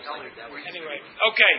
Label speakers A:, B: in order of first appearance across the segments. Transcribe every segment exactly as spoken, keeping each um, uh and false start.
A: Anyway, okay.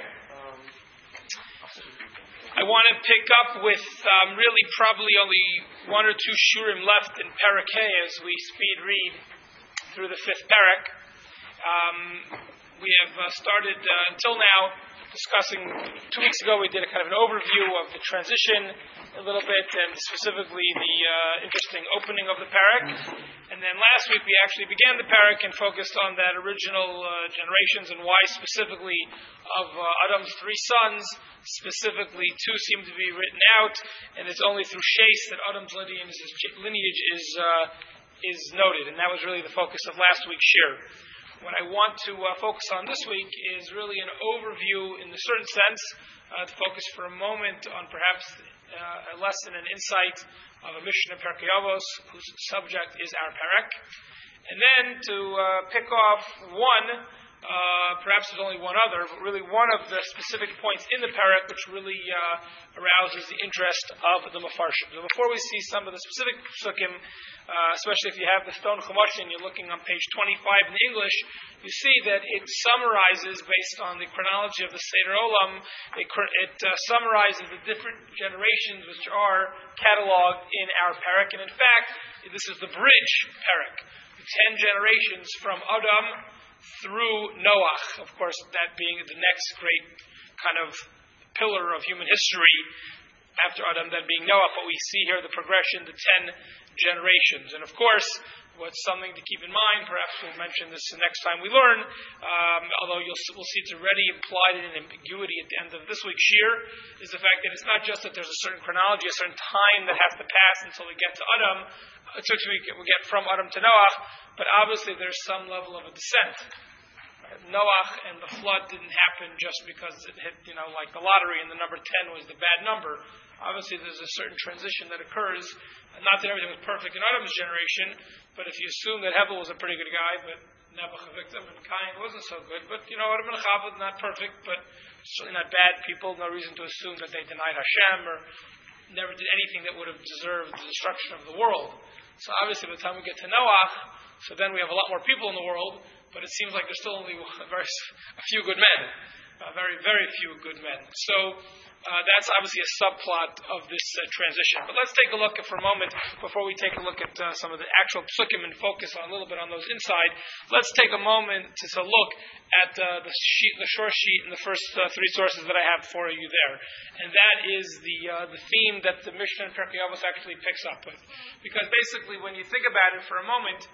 A: I want to pick up with um, really probably only one or two shurim left in Perek Hey as we speed read through the fifth Perek. Um, we have uh, started uh, until now discussing, two weeks ago we did a kind of an overview of the transition a little bit, and specifically the uh, interesting opening of the Perek. And then last week we actually began the Perek and focused on that original uh, generations and why specifically of uh, Adam's three sons, specifically two seem to be written out, and it's only through Shes that Adam's lineage is, lineage is, uh, is noted. And that was really the focus of last week's shir. What I want to uh, focus on this week is really an overview in a certain sense, uh, to focus for a moment on perhaps uh, a lesson and insight of a Mishnah Perkei Avos, whose subject is our Perek. And then to uh, pick off one, uh, perhaps there's only one other, but really one of the specific points in the Perek which really uh, arouses the interest of the Mefarshim. So before we see some of the specific psukim, Uh, especially if you have the Stone Chumash and you're looking on page twenty-five in the English, you see that it summarizes, based on the chronology of the Seder Olam, it, it uh, summarizes the different generations which are cataloged in our Perek. And in fact, this is the bridge Perek, the ten generations from Adam through Noach. Of course, that being the next great kind of pillar of human history after Adam, then being Noah. But we see here the progression, the ten generations. And of course, what's something to keep in mind, perhaps we'll mention this the next time we learn, um, although you'll, we'll see it's already implied in an ambiguity at the end of this week's shir, is the fact that it's not just that there's a certain chronology, a certain time that has to pass until we get to Adam, until we get, we get from Adam to Noah, but obviously there's some level of a descent. Noach and the flood didn't happen just because it hit, you know, like the lottery and the number ten was the bad number. Obviously there's a certain transition that occurs. Not that everything was perfect in Adam's generation, but if you assume that Hevel was a pretty good guy, but Nebuchadnezzar and Cain wasn't so good, but you know, Adam and Chava, not perfect, but certainly not bad people. No reason to assume that they denied Hashem or never did anything that would have deserved the destruction of the world. So obviously by the time we get to Noach, so then we have a lot more people in the world, but it seems like there's still only a, very, a few good men. Uh, very, very few good men. So uh, that's obviously a subplot of this uh, transition. But let's take a look at, for a moment, before we take a look at uh, some of the actual psukim and focus on a little bit on those inside, let's take a moment to, to look at uh, the sheet, the short sheet, and the first uh, three sources that I have for you there. And that is the uh, the theme that the Mishnah in Perkei Avos actually picks up with. Because basically, when you think about it for a moment,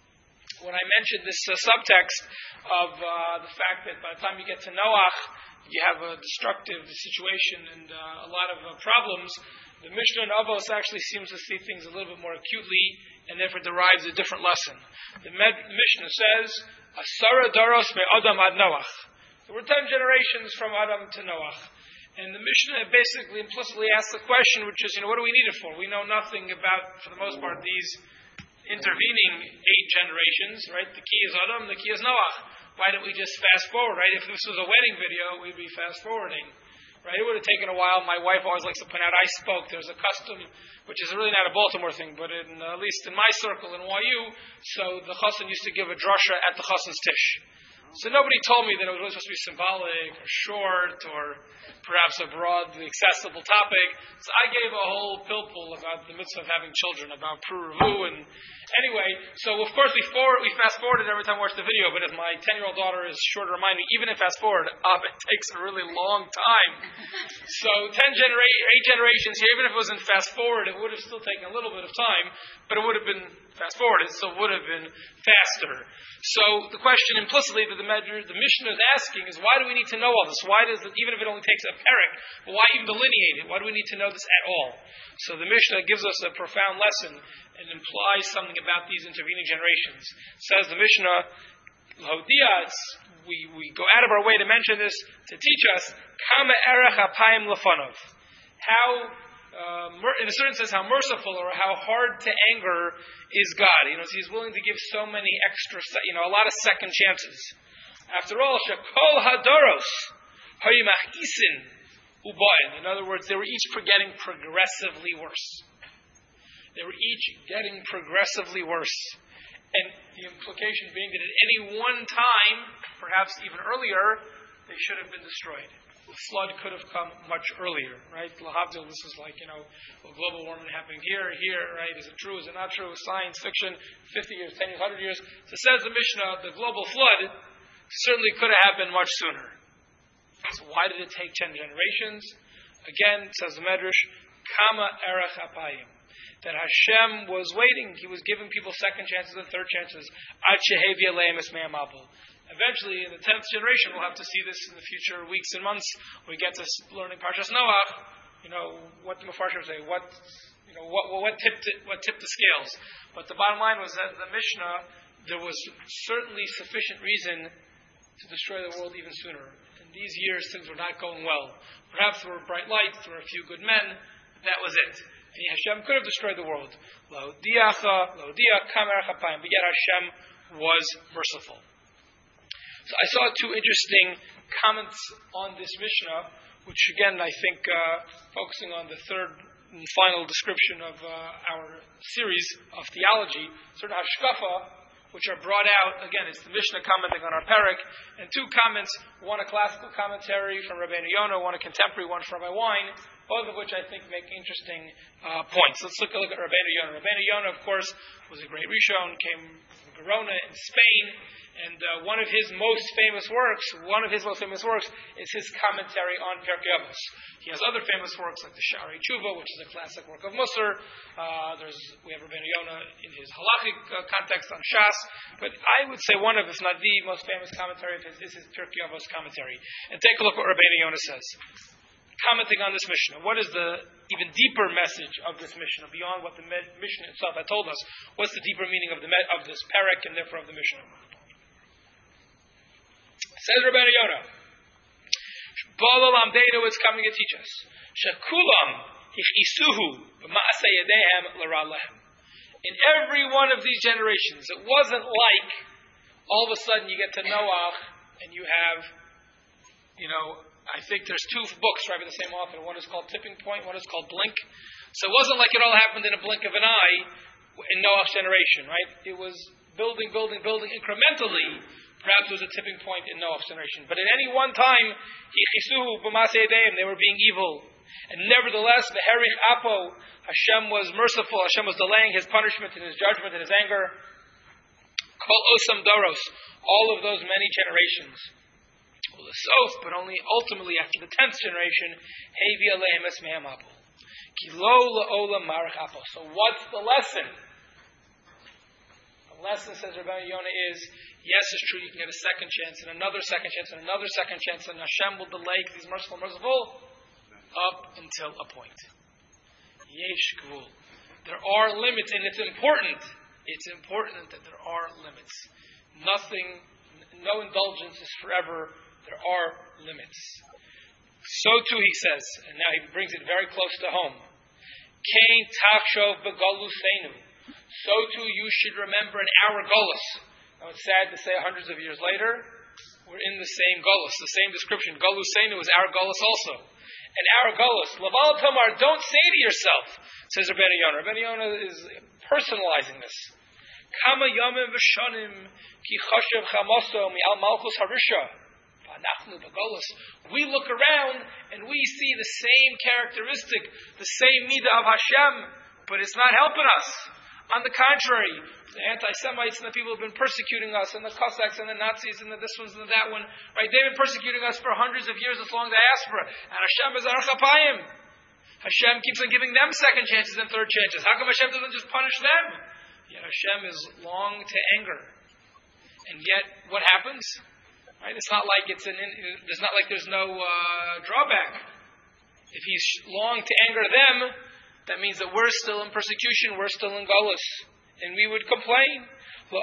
A: when I mentioned this uh, subtext of uh, the fact that by the time you get to Noach, you have a destructive situation and uh, a lot of uh, problems, the Mishnah in Avos actually seems to see things a little bit more acutely and therefore derives a different lesson. The Med- Mishnah says, Asara Daros me Adam ad Noach. There were ten generations from Adam to Noach. And the Mishnah basically implicitly asks the question, which is, you know, what do we need it for? We know nothing about, for the most part, these intervening eight generations, right? The key is Adam, the key is Noach. Why don't we just fast forward, right? If this was a wedding video, we'd be fast forwarding, right? It would have taken a while. My wife always likes to point out, I spoke. There's a custom, which is really not a Baltimore thing, but in, uh, at least in my circle in Y U, so the chassan used to give a drasha at the chassan's tish. So nobody told me that it was really supposed to be symbolic or short or perhaps a broadly accessible topic. So I gave a whole pilpul about the mitzvah of having children, about pru-revu, and anyway, so of course we forward, we fast forwarded every time we watched the video, but as my ten-year-old daughter is sure to remind me, even if fast forward, um, it takes a really long time. So ten genera- eight generations here, even if it wasn't fast forward, it would have still taken a little bit of time, but it would have been fast forwarded, so it would have been faster. So the question implicitly that the, Medrash, the Mishnah is asking is, why do we need to know all this? Why does it, even if it only takes a perek, but why even delineate it? Why do we need to know this at all? So the Mishnah gives us a profound lesson and implies something about these intervening generations. Says the Mishnah, L'hodiyah, we, we go out of our way to mention this, to teach us, Kama erech apayim lefanov. How Uh, in a certain sense, how merciful or how hard to anger is God. You know, so He's willing to give so many extra, you know, a lot of second chances. After all, Shekol Hadoros Hayimach Isin Ubayin. In other words, they were each getting progressively worse. They were each getting progressively worse. And the implication being that at any one time, perhaps even earlier, they should have been destroyed. The flood could have come much earlier, right? Lahavdil, this is like, you know, well, global warming happening here, here, right? Is it true? Is it not true? Science fiction, fifty years, ten years, one hundred years. So says the Mishnah, the global flood certainly could have happened much sooner. So why did it take ten generations? Again, says the Medrash, Kama erech apayim. That Hashem was waiting. He was giving people second chances and third chances. Ad shehevia le'emes me'amabel. Eventually, in the tenth generation, we'll have to see this in the future weeks and months. When we get to learning Parshas Noach, you know, what the Mefarshim say, what, you know, what, what tipped it, what tipped the scales. But the bottom line was that the Mishnah, there was certainly sufficient reason to destroy the world even sooner. In these years, things were not going well. Perhaps there were bright lights, there were a few good men, but that was it. And Hashem could have destroyed the world. Lo diacha, lo diach kamer chapayim, but yet Hashem was merciful. So I saw two interesting comments on this Mishnah, which again I think uh, focusing on the third and final description of uh, our series of theology, certain hashkafa, which are brought out, again, it's the Mishnah commenting on our parak, and two comments, one a classical commentary from Rabbeinu Yonah, one a contemporary one from Rabbi Wein, both of which I think make interesting uh, points. Let's look, look at Rabbeinu Yonah. Rabbeinu Yonah, of course, was a great Rishon, came from Gerona in Spain, and uh, one of his most famous works, one of his most famous works is his commentary on Pirkei Avos. He has other famous works like the Sha'arei Tshuva, which is a classic work of Musar. Uh, there's we have Rabbeinu Yonah in his halachic uh, context on Shas, but I would say one of, if not the most famous commentary of his, is his Pirkei Avos commentary. And take a look what Rabbeinu Yonah says. Commenting on this Mishnah, what is the even deeper message of this Mishnah beyond what the Mishnah itself had told us? What's the deeper meaning of the of this parak and therefore of the Mishnah? Says Rabbeinu Yonah, Balalam Data is coming to teach us. Shakulam hifisuhu b'ma'aseh yedehem l'ralehem. In every one of these generations, it wasn't like all of a sudden you get to Noach and you have, you know, I think there's two books right by the same author. One is called Tipping Point, one is called Blink. So it wasn't like it all happened in a blink of an eye in Noach's generation, right? It was building, building, building incrementally. Perhaps it was a tipping point in Noach's generation. But at any one time, they were being evil. And nevertheless, the Herich Apo, Hashem was merciful. Hashem was delaying His punishment and His judgment and His anger. Kol Osam Doros, all of those many generations. But only ultimately after the tenth generation, Hevi Alehem Es Mehem Apo. Kilo La'olam Marach Apo. So what's the lesson? The lesson, says Rabbeinu Yonah, is yes, it's true, you can get a second chance, and another second chance, and another second chance, and Hashem will delay because He's merciful, merciful, up until a point. Yesh Gvul. There are limits, and it's important. It's important that there are limits. Nothing, no indulgence is forever. There are limits. So too, he says, and now he brings it very close to home. Kain tachshov begaluseinu. So too, you should remember in our golus. Now it's sad to say hundreds of years later, we're in the same golus, the same description. Galuseinu is our golus also. And our golus, Laval Tamar, don't say to yourself, says Rabbeinu Yonah. Rabbeinu Yonah is personalizing this. Kama yamim v'shanim ki chashav chamaso mi al malchus harisha. We look around and we see the same characteristic, the same midah of Hashem, but it's not helping us. On the contrary, the anti-Semites and the people who have been persecuting us, and the Cossacks and the Nazis and the this ones and the that one, right? They've been persecuting us for hundreds of years as long as diaspora. And Hashem is our chapayim. Hashem keeps on giving them second chances and third chances. How come Hashem doesn't just punish them? Yet Hashem is long to anger. And yet, what happens? Right? It's not like it's an. It's not like there's no uh, drawback. If He's long to anger them, that means that we're still in persecution. We're still in Golus, and we would complain. We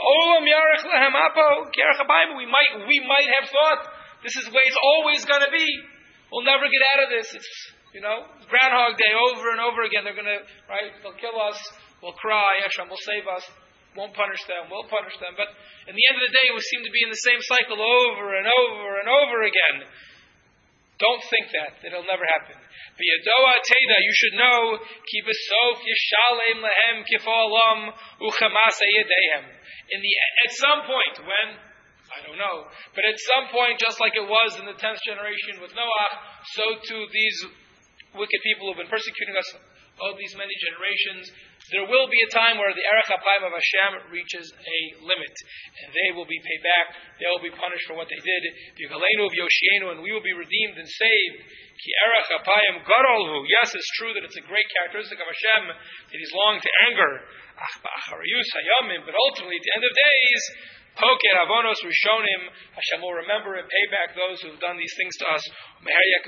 A: might. We might have thought this is the way it's always going to be. We'll never get out of this. It's you know Groundhog Day over and over again. They're going to right. They'll kill us. We'll cry. Hashem will save us. Won't punish them, we'll punish them. But in the end of the day, we seem to be in the same cycle over and over and over again. Don't think that. It'll never happen. V'yadoa teda, you should know, ki b'sof yishalem lehem kifolam uchamasa yedehem. In the at some point, when I don't know, but at some point, just like it was in the tenth generation with Noah, so too these wicked people who've been persecuting us all these many generations, there will be a time where the Erech HaPayim of Hashem reaches a limit, and they will be paid back. They will be punished for what they did. V'yigaleinu v'yoshienu, and we will be redeemed and saved. Ki Erech HaPayim gadolhu. Yes, it's true that it's a great characteristic of Hashem that He's long to anger. Ach ba'achariyus hayamim, but ultimately, at the end of days, Poker avonos rishonim, Hashem will remember and pay back those who have done these things to us. And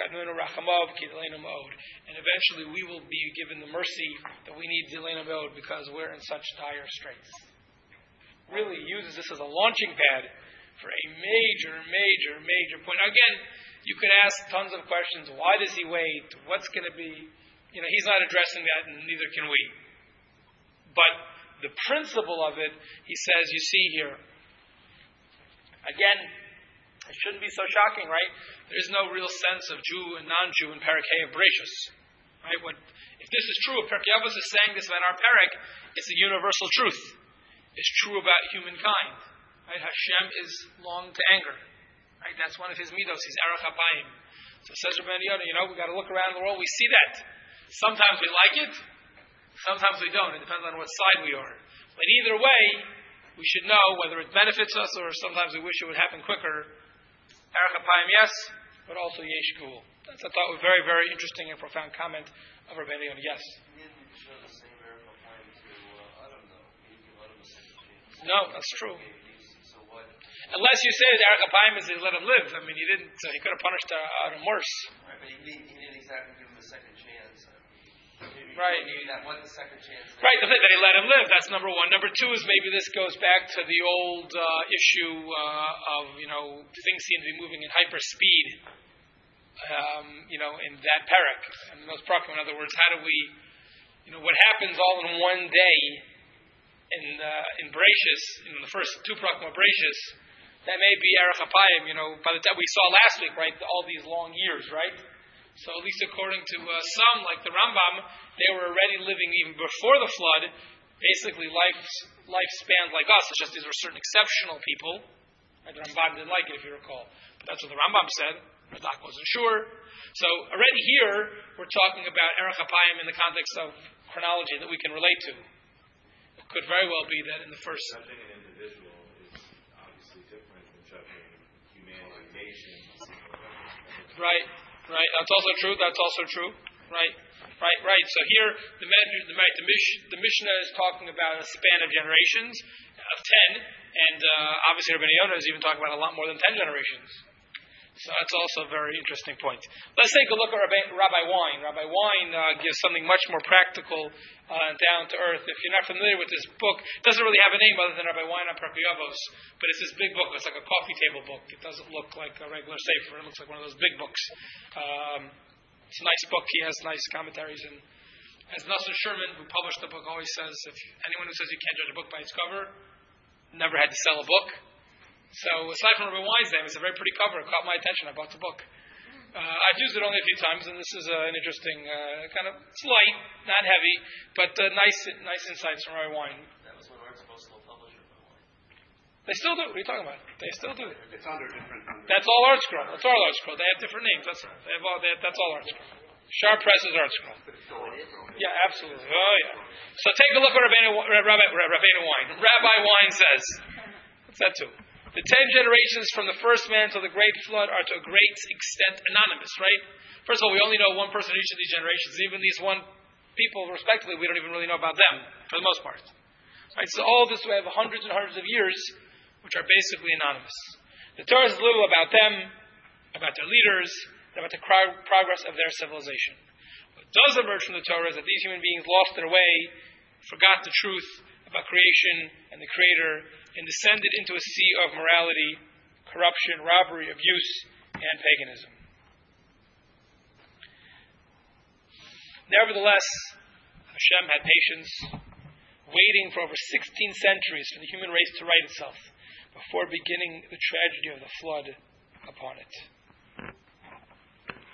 A: eventually we will be given the mercy that we need Dilena Meod because we're in such dire straits. Really uses this as a launching pad for a major, major, major point. Now again, you could ask tons of questions. Why does he wait? What's going to be? You know, he's not addressing that, and neither can we. But the principle of it, he says, you see here. Again, it shouldn't be so shocking, right? There's no real sense of Jew and non-Jew in Perek Hey of Bereshis, right? When, if this is true, if Perkei Avos is saying this about our Perek, it's a universal truth. It's true about humankind, right? Hashem is long to anger, right? That's one of His midos. He's Erech HaPayim. So says Rabbi Yonah, you know, we got to look around the world. We see that. Sometimes we like it, sometimes we don't. It depends on what side we are. But either way, we should know whether it benefits us or sometimes we wish it would happen quicker. Erech HaPayim, yes, but also Yesh Gvul. That's, I thought, a very, very interesting and profound comment of Rabbi Yonah. Yes? No, that's true. Unless you say that Erech HaPayim is he let him live. I mean, he didn't. Uh, he could have punished uh, Adam worse.
B: Right, but he, he didn't exactly give him a second chance. Maybe,
A: right.
B: Maybe that was the second chance.
A: Right, the thing that he let him live. That's number one. Number two is maybe this goes back to the old uh, issue uh, of, you know, things seem to be moving in hyper speed. Um, you know, in that parak. And those prakim, in other words, how do we, you know, what happens all in one day in uh, in Bereshis, in the first two prakim of Bereshis, that may be Erech HaPayim, you know, by the time we saw last week, right, all these long years, right? So at least according to uh, some, like the Rambam, they were already living even before the flood, basically life lifespans like us. It's just these were certain exceptional people. Right? The Rambam didn't like it, if you recall. But that's what the Rambam said. Radak wasn't sure. So already here, we're talking about Erech HaPayim in the context of chronology that we can relate to. It could very well be that in the first...
C: Judging an individual is obviously different than judging humanity, nations.
A: Right. Right, that's also true. That's also true. Right, right, right. So here, the the, the, Mish, the Mishnah is talking about a span of generations of ten, and uh, obviously Rabbi Yonah is even talking about a lot more than ten generations. So that's also a very interesting point. Let's take a look at Rabbi, Rabbi Wein. Rabbi Wein uh, gives something much more practical uh, and down to earth. If you're not familiar with this book, it doesn't really have a name other than Rabbi Wein on Perkei Avos, but it's this big book. It's like a coffee table book. It doesn't look like a regular sefer. It looks like one of those big books. Um, it's a nice book. He has nice commentaries. And as Nasser Sherman, who published the book, always says, if anyone who says you can't judge a book by its cover, never had to sell a book. So aside from Rabbi Wein's name, it's a very pretty cover. It caught my attention. I bought the book. Uh, I've used it only a few times, and this is uh, an interesting uh, kind of, it's light, not heavy, but uh, nice nice insights from Rabbi Wein.
B: That was when ArtScroll still published Rabbi Wein.
A: They still do. What are you talking about? They still do.
C: It's under different.
A: That's all ArtScroll. That's all ArtScroll. They have different names. That's they have all. They have, that's all ArtScroll. Sharp Press is ArtScroll. Yeah, absolutely. Oh yeah. So take a look at Rabbi Rabbi Rabbi Wein. Rabbi Wein says. What's that too? The ten generations from the first man to the great flood are to a great extent anonymous, right? First of all, we only know one person in each of these generations. Even these one people, respectively, we don't even really know about them, for the most part. Right? So all this, we have hundreds and hundreds of years, which are basically anonymous. The Torah is little about them, about their leaders, about the progress of their civilization. What does emerge from the Torah is that these human beings lost their way, forgot the truth about creation and the Creator, and descended into a sea of morality, corruption, robbery, abuse, and paganism. Nevertheless, Hashem had patience, waiting for over sixteen centuries for the human race to right itself before beginning the tragedy of the flood upon it.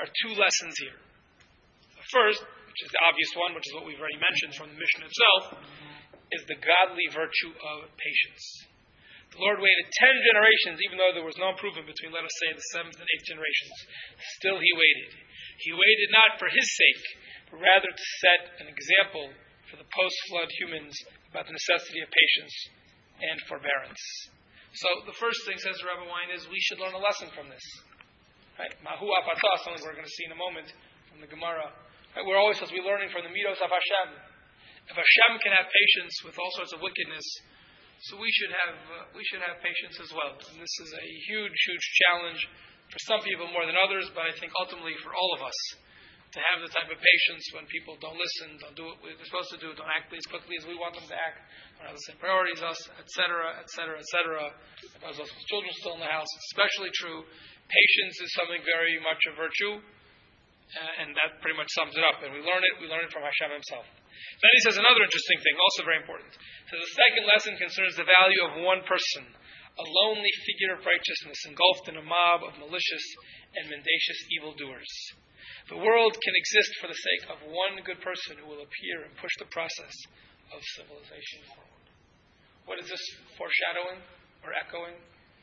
A: there are two lessons here. The first, which is the obvious one, which is what we've already mentioned from the Mishnah itself, is the godly virtue of patience. The Lord waited ten generations, even though there was no improvement between, let us say, the seventh and eighth generations. Still He waited. He waited not for His sake, but rather to set an example for the post-flood humans about the necessity of patience and forbearance. So the first thing, says Rabbi Wein, is we should learn a lesson from this. Right? Mahu apatah, something we're going to see in a moment from the Gemara. Right? We're always supposed to be learning from the midos of Hashem. If Hashem can have patience with all sorts of wickedness, so we should have uh, we should have patience as well. And this is a huge, huge challenge for some people more than others, but I think ultimately for all of us to have the type of patience when people don't listen, don't do what they're supposed to do, don't act as quickly as we want them to act, don't have the same priorities as us, et cetera, et cetera, et cetera. Because also the children still in the house, it's especially true. Patience is something very much a virtue, uh, and that pretty much sums it up. And we learn it, we learn it from Hashem Himself. Then he says another interesting thing, also very important. So the second lesson concerns the value of one person, a lonely figure of righteousness engulfed in a mob of malicious and mendacious evildoers. The world can exist for the sake of one good person who will appear and push the process of civilization forward. What is this foreshadowing or echoing?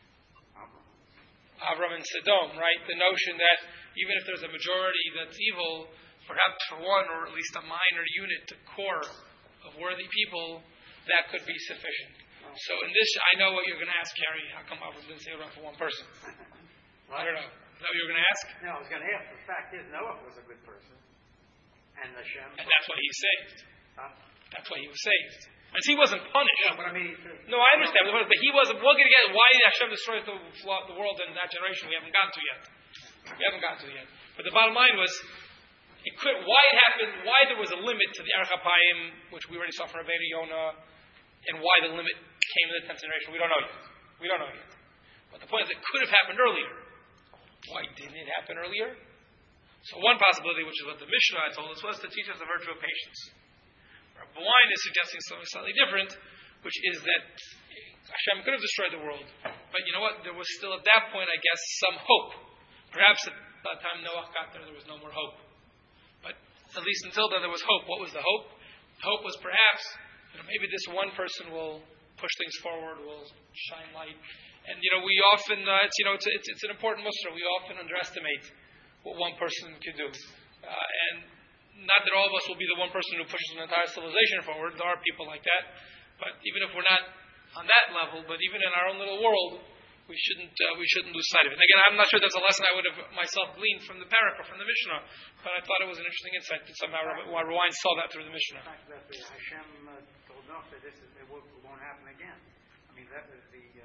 A: Avram and Sodom, right? The notion that even if there's a majority that's evil, perhaps for one or at least a minor unit, a core of worthy people, that could be sufficient. So in this, I know what you're going to ask, Carrie. How come Avram didn't say it for one person? I don't know. Is that what you were going to ask?
D: No, I was going to ask. The fact is, Noah was a good person. And Hashem...
A: And that's why he saved.
D: Huh?
A: That's why he was saved. And he wasn't punished.
D: Yeah, but I mean...
A: No, I understand. But he wasn't... We're going to get... Why did Hashem destroy the, the world in that generation? We haven't gotten to yet. We haven't gotten to it yet. But the bottom line was... It could, why it happened, why there was a limit to the Erech HaPayim, which we already saw from Rabbeinu Yonah, and why the limit came in the tenth generation, we don't know yet. We don't know yet. But the point is, it could have happened earlier. Why didn't it happen earlier? So one possibility, which is what the Mishnah told us, was to teach us the virtue of patience. Rabbi Wein is suggesting something slightly different, which is that Hashem could have destroyed the world. But you know what? There was still at that point, I guess, some hope. Perhaps at the time Noah got there, there was no more hope. But at least until then, there was hope. What was the hope? The hope was perhaps, you know, maybe this one person will push things forward, will shine light. And, you know, we often, uh, it's, you know, it's, it's, it's an important muster. We often underestimate what one person can do. Uh, and not that all of us will be the one person who pushes an entire civilization forward. There are people like that. But even if we're not on that level, but even in our own little world, we shouldn't uh, we shouldn't lose sight of it. And again, I'm not sure that's a lesson I would have myself gleaned from the parak or from the Mishnah, but I thought it was an interesting insight that somehow Rabbi Wein saw that through the Mishnah.
D: The fact that the Hashem uh, told Noah that this is, it won't, it won't happen again. I mean, that was the uh,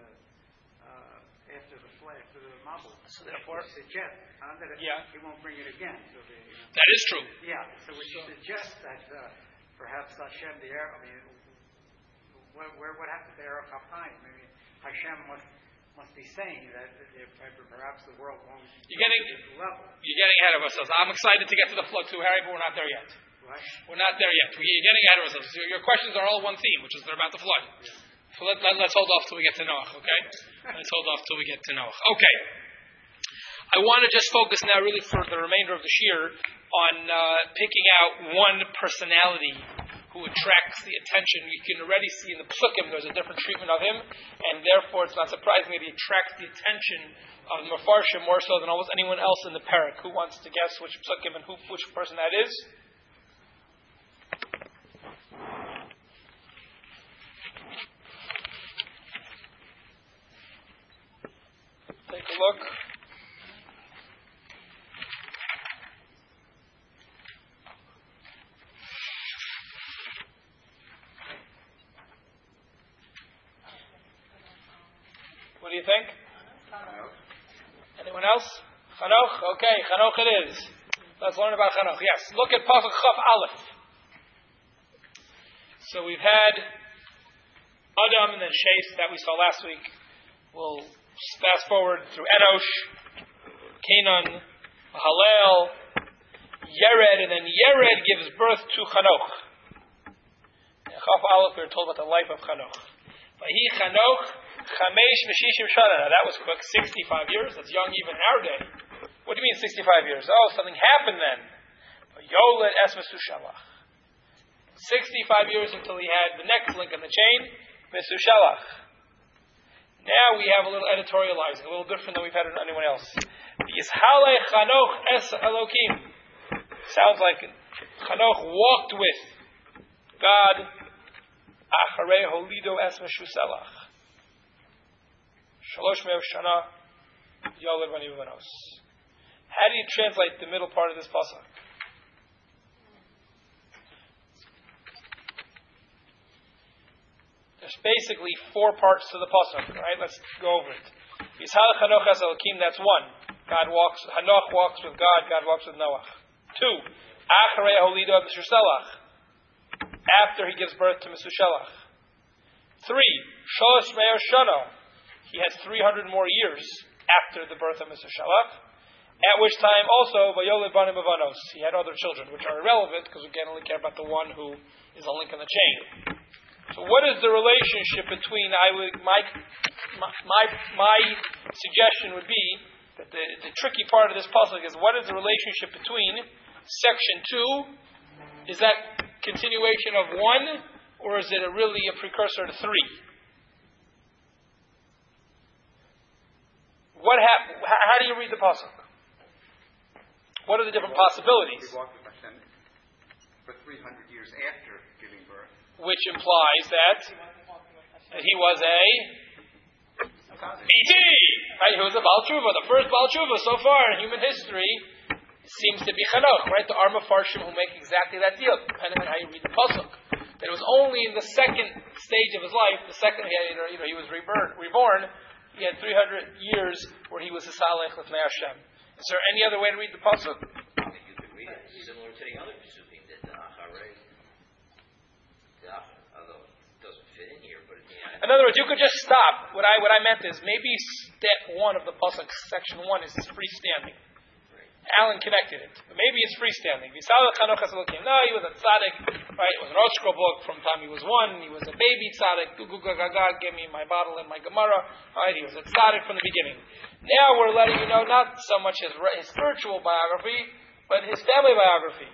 D: uh, after the flood, after the Mabul.
A: So therefore,
D: suggest uh, that it,
A: yeah.
D: he won't bring it again. So the, you know,
A: that is true.
D: Yeah. So which so, suggests that uh, perhaps Hashem, the air, I mean, where, where what happened to Erech HaPayim? Maybe Hashem must. must be saying that if perhaps the world won't
A: you're getting,
D: level.
A: You're getting ahead of ourselves. I'm excited to get to the flood too, Harry, but we're not there yet.
D: What?
A: We're not there yet. We're getting ahead of ourselves. Your questions are all one theme, which is they're about the flood.
D: Yeah.
A: So let, let, let's hold off till we get to Noach, okay? Let's hold off till we get to Noach. Okay. I want to just focus now really for the remainder of the year on uh, picking out one personality who attracts the attention. You can already see in the psukim there's a different treatment of him, and therefore it's not surprising that he attracts the attention of the Mefarshim more so than almost anyone else in the parak. Who wants to guess which psukim and who, which person that is? Take a look. What do you think? Anyone else? Chanoch? Okay, Chanoch it is. Let's learn about Chanoch. Yes, look at Pasuk Chaf Aleph. So we've had Adam and then Sheth that we saw last week. We'll fast forward through Enosh, Canaan, Mahalel, Yered, and then Yered gives birth to Chanoch. In Chaf Aleph we're told about the life of Chanoch. Vahi Chanoch Chamesh V'Shishim Shana. Now that was quick, sixty-five years. That's young even in our day. What do you mean sixty-five years? Oh, something happened then. Yoled es mesushalach. sixty-five years until he had the next link in the chain, mesushalach. Now we have a little editorializing, a little different than we've had in anyone else. Yishale Chanoch es Elokim. Sounds like Chanoch walked with God. Acharei holido es meshuselach. Shalosh me'av shana yoled bani uvanos. How do you translate the middle part of this pasuk? There's basically four parts to the pasuk, right? Let's go over it. Yishal Chanoch es Elokim, that's one. God walks, Hanoch walks with God, God walks with Noah. Two, Acharei holido es meshuselach. After he gives birth to Mesushelach. Three, Shalosh me'er shana. He has three hundred more years after the birth of Mesushelach. At which time also, Vayoled banim avanos. He had other children, which are irrelevant because we can only care about the one who is a link in the chain. So, what is the relationship between? I would my my my suggestion would be that the, the tricky part of this puzzle is what is the relationship between section two? Is that continuation of one, or is it a really a precursor to three? What hap- How do you read the pasuk? What are the different possibilities?
E: He walked with Hashem for three hundred years after giving birth.
A: Which implies that, that he was a B T, right? He was a Baal Tshuva, the first Baal Tshuva so far in human history. Seems to be Chanoch, right? The Arma Farshim who make exactly that deal, depending on how you read the pasuk. That it was only in the second stage of his life, the second he had, you know, he was reborn, reborn, he had three hundred years where he was Hisalech L'fnei Hashem. Is there any other way to read the pasuk?
F: I think you could read it similar to the other Pesukim that the Acharei, the Ach- although it doesn't fit in here, but yeah.
A: In other words, you could just stop. What I what I meant is maybe step one of the pasuk, section one, is freestanding. Alan connected it. But maybe it's freestanding. No, he was a tzaddik, right? It was an Oshko book from the time he was one. He was a baby tzaddik. Gugu gaga, give me my bottle and my Gemara. Right? He was a tzaddik from the beginning. Now we're letting you know not so much his, his spiritual biography, but his family biography.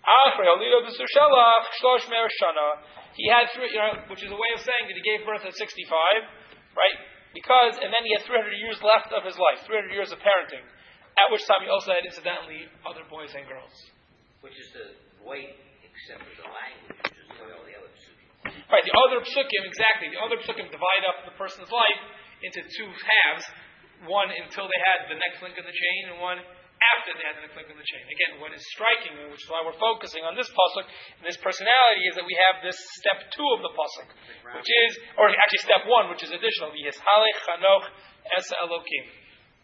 A: He had three, you know, which is a way of saying that he gave birth at sixty-five, right? Because, and then he had three hundred years left of his life, three hundred years of parenting. At which time he also had, incidentally, other boys and girls.
F: Which is the way, except for the language, which is the way all the other Pesukim.
A: Right, the other psukim, exactly. The other psukim divide up the person's life into two halves. One until they had the next link in the chain, and one after they had the next link in the chain. Again, what is striking, which is why we're focusing on this pasuk and this personality, is that we have this step two of the pasuk, which is, or actually step one, which is additional. Yishalech Chanoch es Elokim.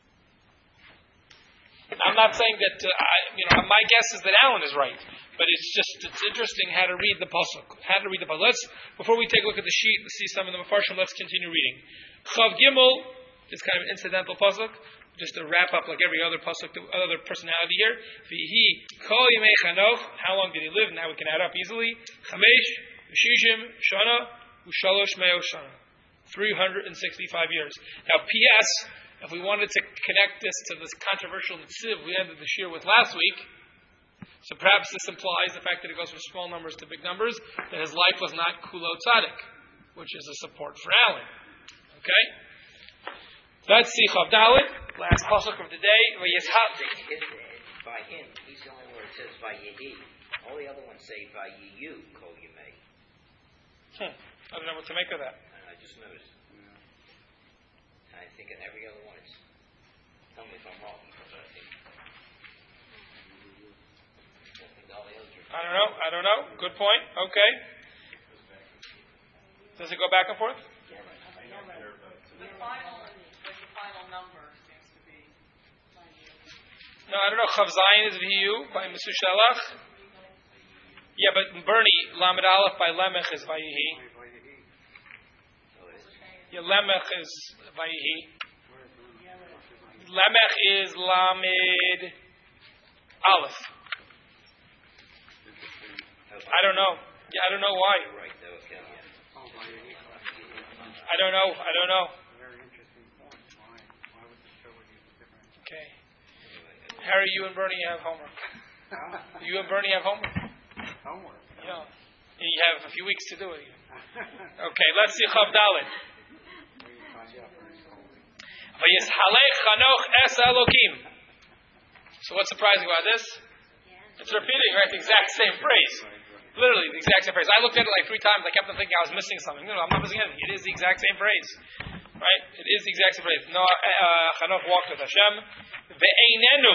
A: I'm not saying that, uh, I, you know, my guess is that Alan is right, but it's just, it's interesting how to read the pasuk, how to read the pasuk. Let's, before we take a look at the sheet and see some of the Mefarshim, let's continue reading. Chav Gimel is kind of an incidental pasuk, just to wrap up like every other pasuk, the other personality here. V'hi kol yimei Chanoch, how long did he live? Now we can add up easily. Chamesh, Shishim, Shana, Ushalosh Meo Shana. three hundred sixty-five years. Now, P S, if we wanted to connect this to this controversial Netziv we ended the year with last week, so perhaps this implies the fact that it goes from small numbers to big numbers, that his life was not Kulo Tzaddik, which is a support for Alan. Okay? Let's see Chav Dalet, last pasuk of the day.
F: By him, he's the only one that says Vayehi. All the other ones say Vayeyu, Kol Yimei.
A: Hmm. I don't know what to make of that.
F: I just noticed. I think in every other one it's, tell me if I'm wrong, because I think, I think all the others are.
A: I don't know, I don't know. Good point. Okay. Does it go back and forth?
G: The final, the final number seems to be.
A: No, I don't know. Chav Zayin is V'hiyu by Mesushelach. Yeah, but Bernie, Lamed Aleph by Lemech is Vayihi. Yeah, Lemech is Vayihi. Lemech is Lamed Aleph. I don't know. Yeah, I don't know why.
F: Right, though, okay.
A: I don't know. I don't know.
D: Very interesting point. Why? Why would the show use a different?
A: Okay. Harry, you and Bernie have homework. You and Bernie have homework.
D: Homework.
A: Yeah. You have a few weeks to do it. Okay, let's see Chav Dalet. Vayishalech Chanoch es Elokim. So what's surprising about this? It's repeating, right? The exact same phrase. Literally the exact same phrase. I looked at it like three times. I kept on thinking I was missing something. No, no, I'm not missing anything. It is the exact same phrase. Right? It is the exact same phrase. No, uh, Chanoch walked with Hashem. Ve'einenu.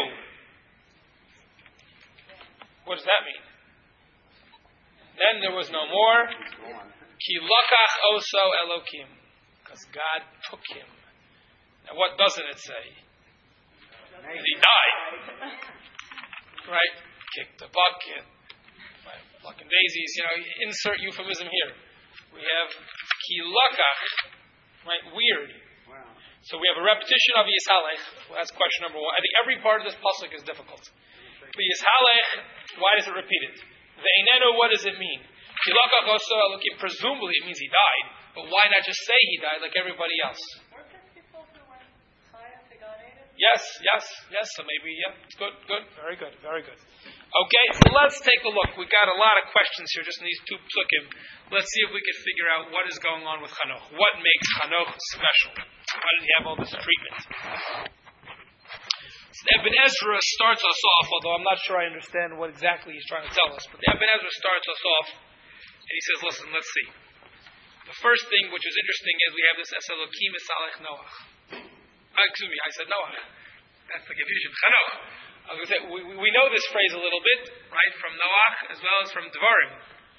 A: What does that mean? Then there was no more. Ki lakach oso Elokim. Because God took him. Now what doesn't it say? That he died. Right? Kicked the bucket. Right? Plucking daisies. You know, insert euphemism here. We have ki lakach. Right? Weird.
D: Wow.
A: So we have a repetition of Yishalech. Well, that's question number one. I think every part of this pasuk is difficult. But Yishalech, why does it repeat it? The Einenu, what does it mean? Kilakach oso Elokim, presumably it means he died. But why not just say he died like everybody else?
G: Weren't there people who went Chaya to Gan Eden?
A: Yes, yes, yes. So maybe, yeah. It's good, good. Very good, very good. Okay, so let's take a look. We got a lot of questions here just in these two psukim. Let's see if we can figure out what is going on with Chanoch. What makes Chanoch special? Why did he have all this treatment? So Ibn Ezra starts us off, although I'm not sure I understand what exactly he's trying to tell us. But Ibn Ezra starts us off, and he says, listen, let's see. The first thing which is interesting is we have this Es Elokim Esalech Noach. Oh, excuse me, I said Noach. That's the confusion. Chanoch. I was going to say, we, we know this phrase a little bit, right, from Noach as well as from Devarim,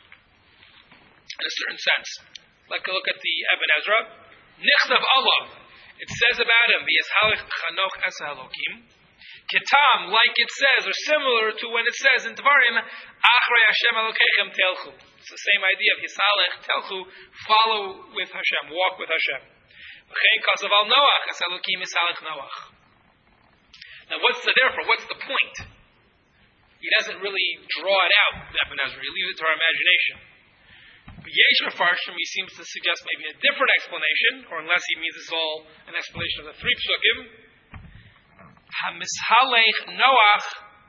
A: in a certain sense. Like a look at the Ibn Ezra. Nichtav Alav. It says about him, V'yishalech Chanoch Es Elokim. Kitam, like it says, or similar to when it says in Devarim, Achrei Hashem Elokeichem Telchu. It's the same idea of Yisalech Telchu, follow with Hashem, walk with Hashem. V'chein kasav al Noach, Es Elokim Yisalech Noach. Now what's the, therefore, what's the point? He doesn't really draw it out, Ibn Ezra. He leaves it to our imagination. But Yesh Mefarshim, he seems to suggest maybe a different explanation, or unless he means it's all an explanation of the three psukim. HaMishalech Noach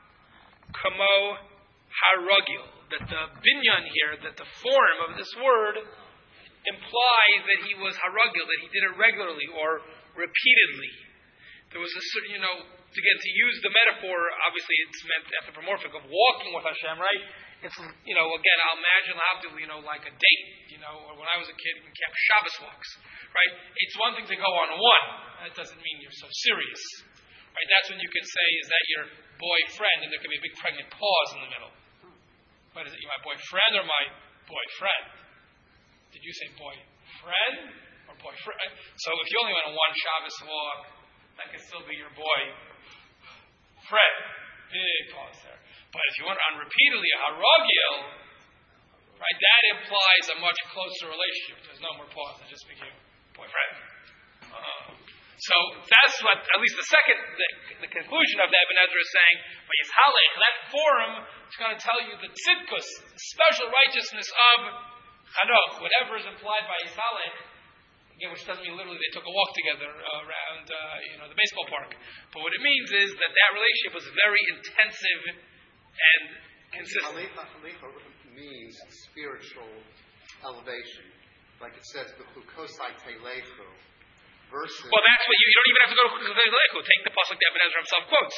A: Kamo Haragil. That the binyan here, that the form of this word implies that he was Haragil, that he did it regularly or repeatedly. There was a certain, you know, to get to use the metaphor, obviously it's meant anthropomorphic of walking with Hashem, right? It's, you know, again, I'll imagine, Abdul, you know, like a date, you know, or when I was a kid, we kept Shabbos walks, right? It's one thing to go on one. That doesn't mean you're so serious, right? That's when you can say, is that your boyfriend? And there can be a big pregnant pause in the middle. What is it, you my boyfriend or my boyfriend? Did you say boyfriend or boyfriend? So if you only went on one Shabbos walk, that could still be your boy friend. Big pause there. But if you went on repeatedly a haragil, right, that implies a much closer relationship. There's no more pause. It just became boyfriend. Uh, so that's what, at least the second, the, the conclusion of the Ibn Ezra is saying, but Yishalech, that forum is going to tell you the tzidkus, the special righteousness of Chanoch, whatever is implied by Yishalech. Again, which doesn't mean literally they took a walk together uh, around, uh, you know, the baseball park. But what it means is that that relationship was very intensive and consistent.
E: Halicha, halicha means spiritual elevation. Like it says, B'chukosai Teilechu. Versus...
A: Well, that's what you, you don't even have to go to Chukosai. Take the pasuk that Ibn Ezra himself quotes.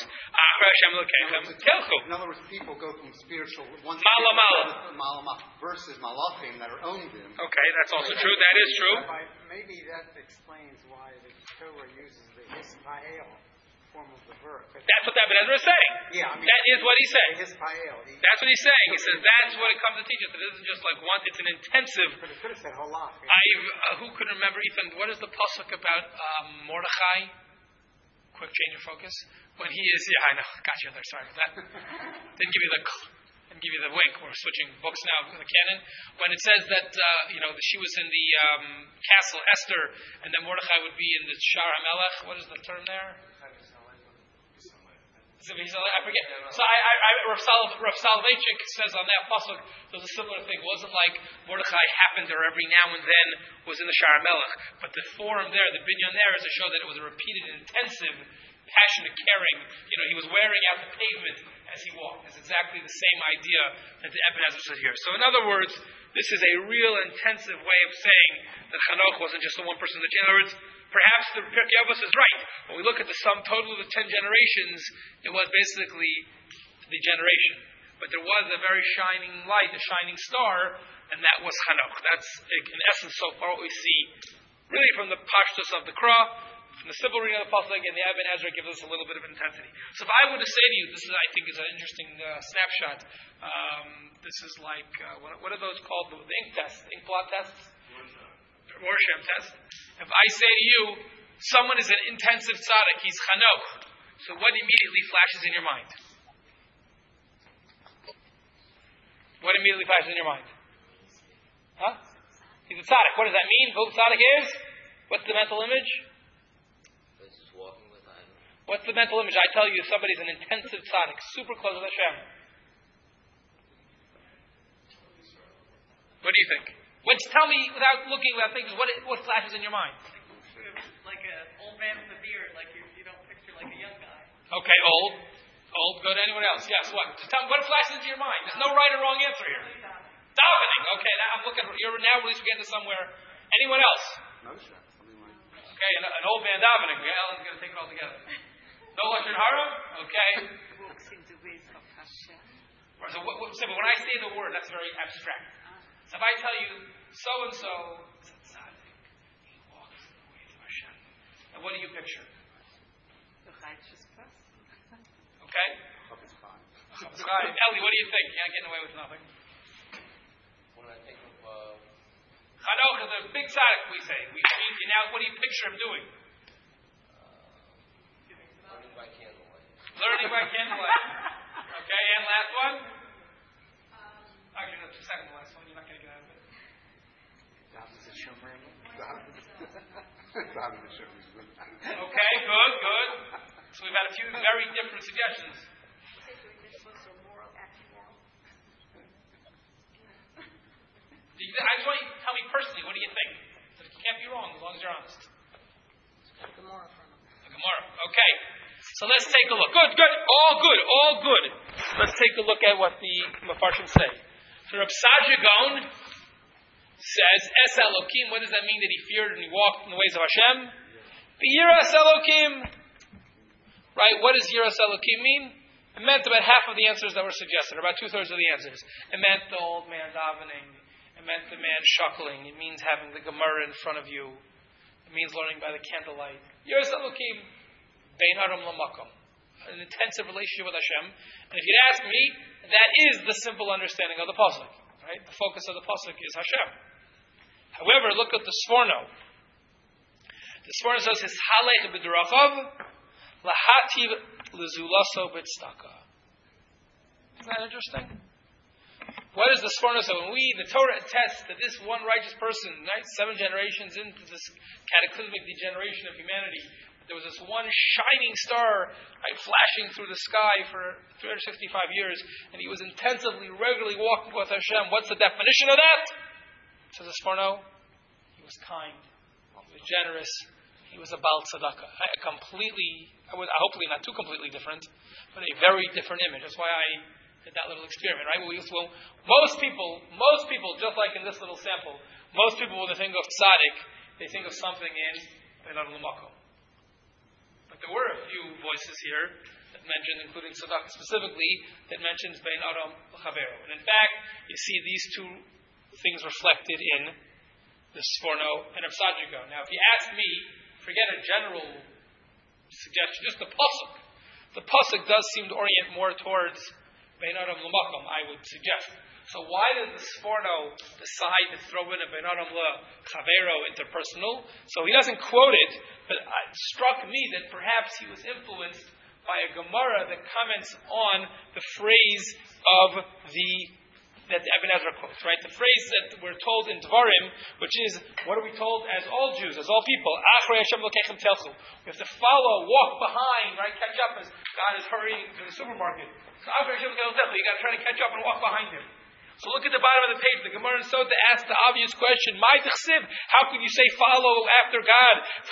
E: In other words, people go from spiritual...
A: Mala mala.
E: Mala versus malachim that are owned in.
A: Okay, that's also true. That is true.
D: Maybe that explains why the Torah uses the Hispael form of the verb.
A: That's what Ibn Ezra is saying.
D: Yeah, I mean,
A: that is what he's saying.
D: Hispael. He,
A: that's what he's saying. He says that's what it comes to teach us. It isn't just like one. It's an intensive.
D: But it could have said halach.
A: I've, uh, who could remember, Ethan? What is the pasuk about um, Mordechai? Quick change of focus. When he is, yeah, I know. Got you there. Sorry for that. Didn't give you the. Didn't give you the wink. We're switching books now in the canon. When it says that uh, you know that she was in the um, castle Esther, and then Mordechai would be in the Shar HaMelech. What is the term there? I forget. So I, I, I Rav Soloveitchik says on that pasuk there's a similar thing. It wasn't like Mordechai happened or every now and then was in the Shar HaMelech, but the forum there, the binyan there, is to show that it was a repeated, intensive passionate caring. You know, he was wearing out the pavement as he walked. It's exactly the same idea that the Eben Ezra said here. So in other words, this is a real intensive way of saying that Chanoch wasn't just the one person. In other words, perhaps the Pirkei Avos is right. When we look at the sum total of the ten generations, it was basically the generation. But there was a very shining light, a shining star, and that was Chanoch. That's, in essence, so far what we see, really from the pashtus of the Krah, from the simple reading of the Pasuk, and the Eben Ezra gives us a little bit of intensity. So if I were to say to you, this is, I think, is an interesting uh, snapshot. Um, this is like, uh, what, what are those called? The, the ink tests, ink blot tests? Rorschach test. If I say to you, someone is an intensive tzaddik, he's Chanoch, so what immediately flashes in your mind? What immediately flashes in your mind? Huh? He's a tzaddik. What does that mean? Who tzaddik is? What's the mental image? What's the mental image? I tell you, somebody's an intensive tzaddik, super close with Hashem. What do you think? What's, tell me, without looking, without thinking, what, what flashes in your mind?
G: Like an old man with a beard, like you, you don't picture like a young guy.
A: Okay, old. Old, good. Anyone else? Yes, what? Just tell me, what flashes into your mind? There's no right or wrong answer here. Davening. Okay, now I'm looking, you're now at least we're getting to somewhere. Anyone else? Okay, an, an old man davening. Okay, Alan's going to take it all together. No Lashon Hara? Okay.
H: Walks in the ways of Hashem.
A: So what, what, so when I say the word, that's very abstract. So if I tell you, so-and-so is a tzaddik, he walks in the ways of Hashem. And what do you picture?
H: The righteous person.
A: Okay? Ellie, what do you think? You're not getting away with nothing.
B: When I think of uh,
A: Chanoch is a big tzaddik, we say. We, we, now, what do you picture him doing?
B: learning by candlelight.
A: Learning by candlelight. Okay, and last one? Actually, no, just second to last one. You're not going to get out of it. Okay, good, good. So we've had a few very different suggestions. I just want you to tell me personally, what do you think? But you can't be wrong as long as you're honest.
G: Gemara from him.
A: A Gemara. Okay. So let's take a look. Good, good. All good, all good. Let's take a look at what the Mefarshim say. So Reb Saadia Gaon says, Es Elokim, what does that mean that he feared and he walked in the ways of Hashem? Yiras Elokim. Right, what does Yiras Elokim mean? It meant about half of the answers that were suggested, or about two-thirds of the answers. It meant the old man davening. It meant the man shuckling. It means having the Gemara in front of you. It means learning by the candlelight. Yiras Elokim, Bein Adam Lamakom. An intensive relationship with Hashem. And if you'd ask me, that is the simple understanding of the Pasuk. Right? The focus of the Pasuk is Hashem. However, look at the Sforno. The Sforno says, His halech b'derachav, lahativ lezulaso b'tzedakah. Isn't that interesting? What is the Sforno say? When we, the Torah attests that this one righteous person, right, seven generations into this cataclysmic degeneration of humanity, there was this one shining star, right, flashing through the sky for three hundred sixty-five years, and he was intensively, regularly walking with Hashem. What's the definition of that? Says the Sforno, he was kind, he was generous, he was a Baal Tzedakah. A completely, I would, hopefully not too completely different, but a very different image. That's why I did that little experiment, right? We used to, well, most people, most people, just like in this little sample, most people, when they think of tzaddik, they think of something in Ben Adam L'Makom. But there were a few voices here that mentioned, including Tzedakah specifically, that mentions Bein Adam L'Chavero. And in fact, you see these two things reflected in the Sforno and Reb Saadia Gaon. Now, if you ask me, forget a general suggestion, just the pasuk. The pasuk does seem to orient more towards Bein Adam L'Makom, I would suggest. So why does the Sforno decide to throw in a Bein Adam L'Chavero interpersonal? So he doesn't quote it, but it struck me that perhaps he was influenced by a Gemara that comments on the phrase of the that Eben Ezra quotes, right? The phrase that we're told in Dvarim, which is, what are we told as all Jews, as all people? Achrei Hashem lokechem telchu. We have to follow, walk behind, right? Catch up as God is hurrying to the supermarket. So Achrei Hashem lokechem telchu. You got to try to catch up and walk behind him. So look at the bottom of the page. The Gemara in Sota asks the obvious question, "My Dechsiv, how can you say follow after God?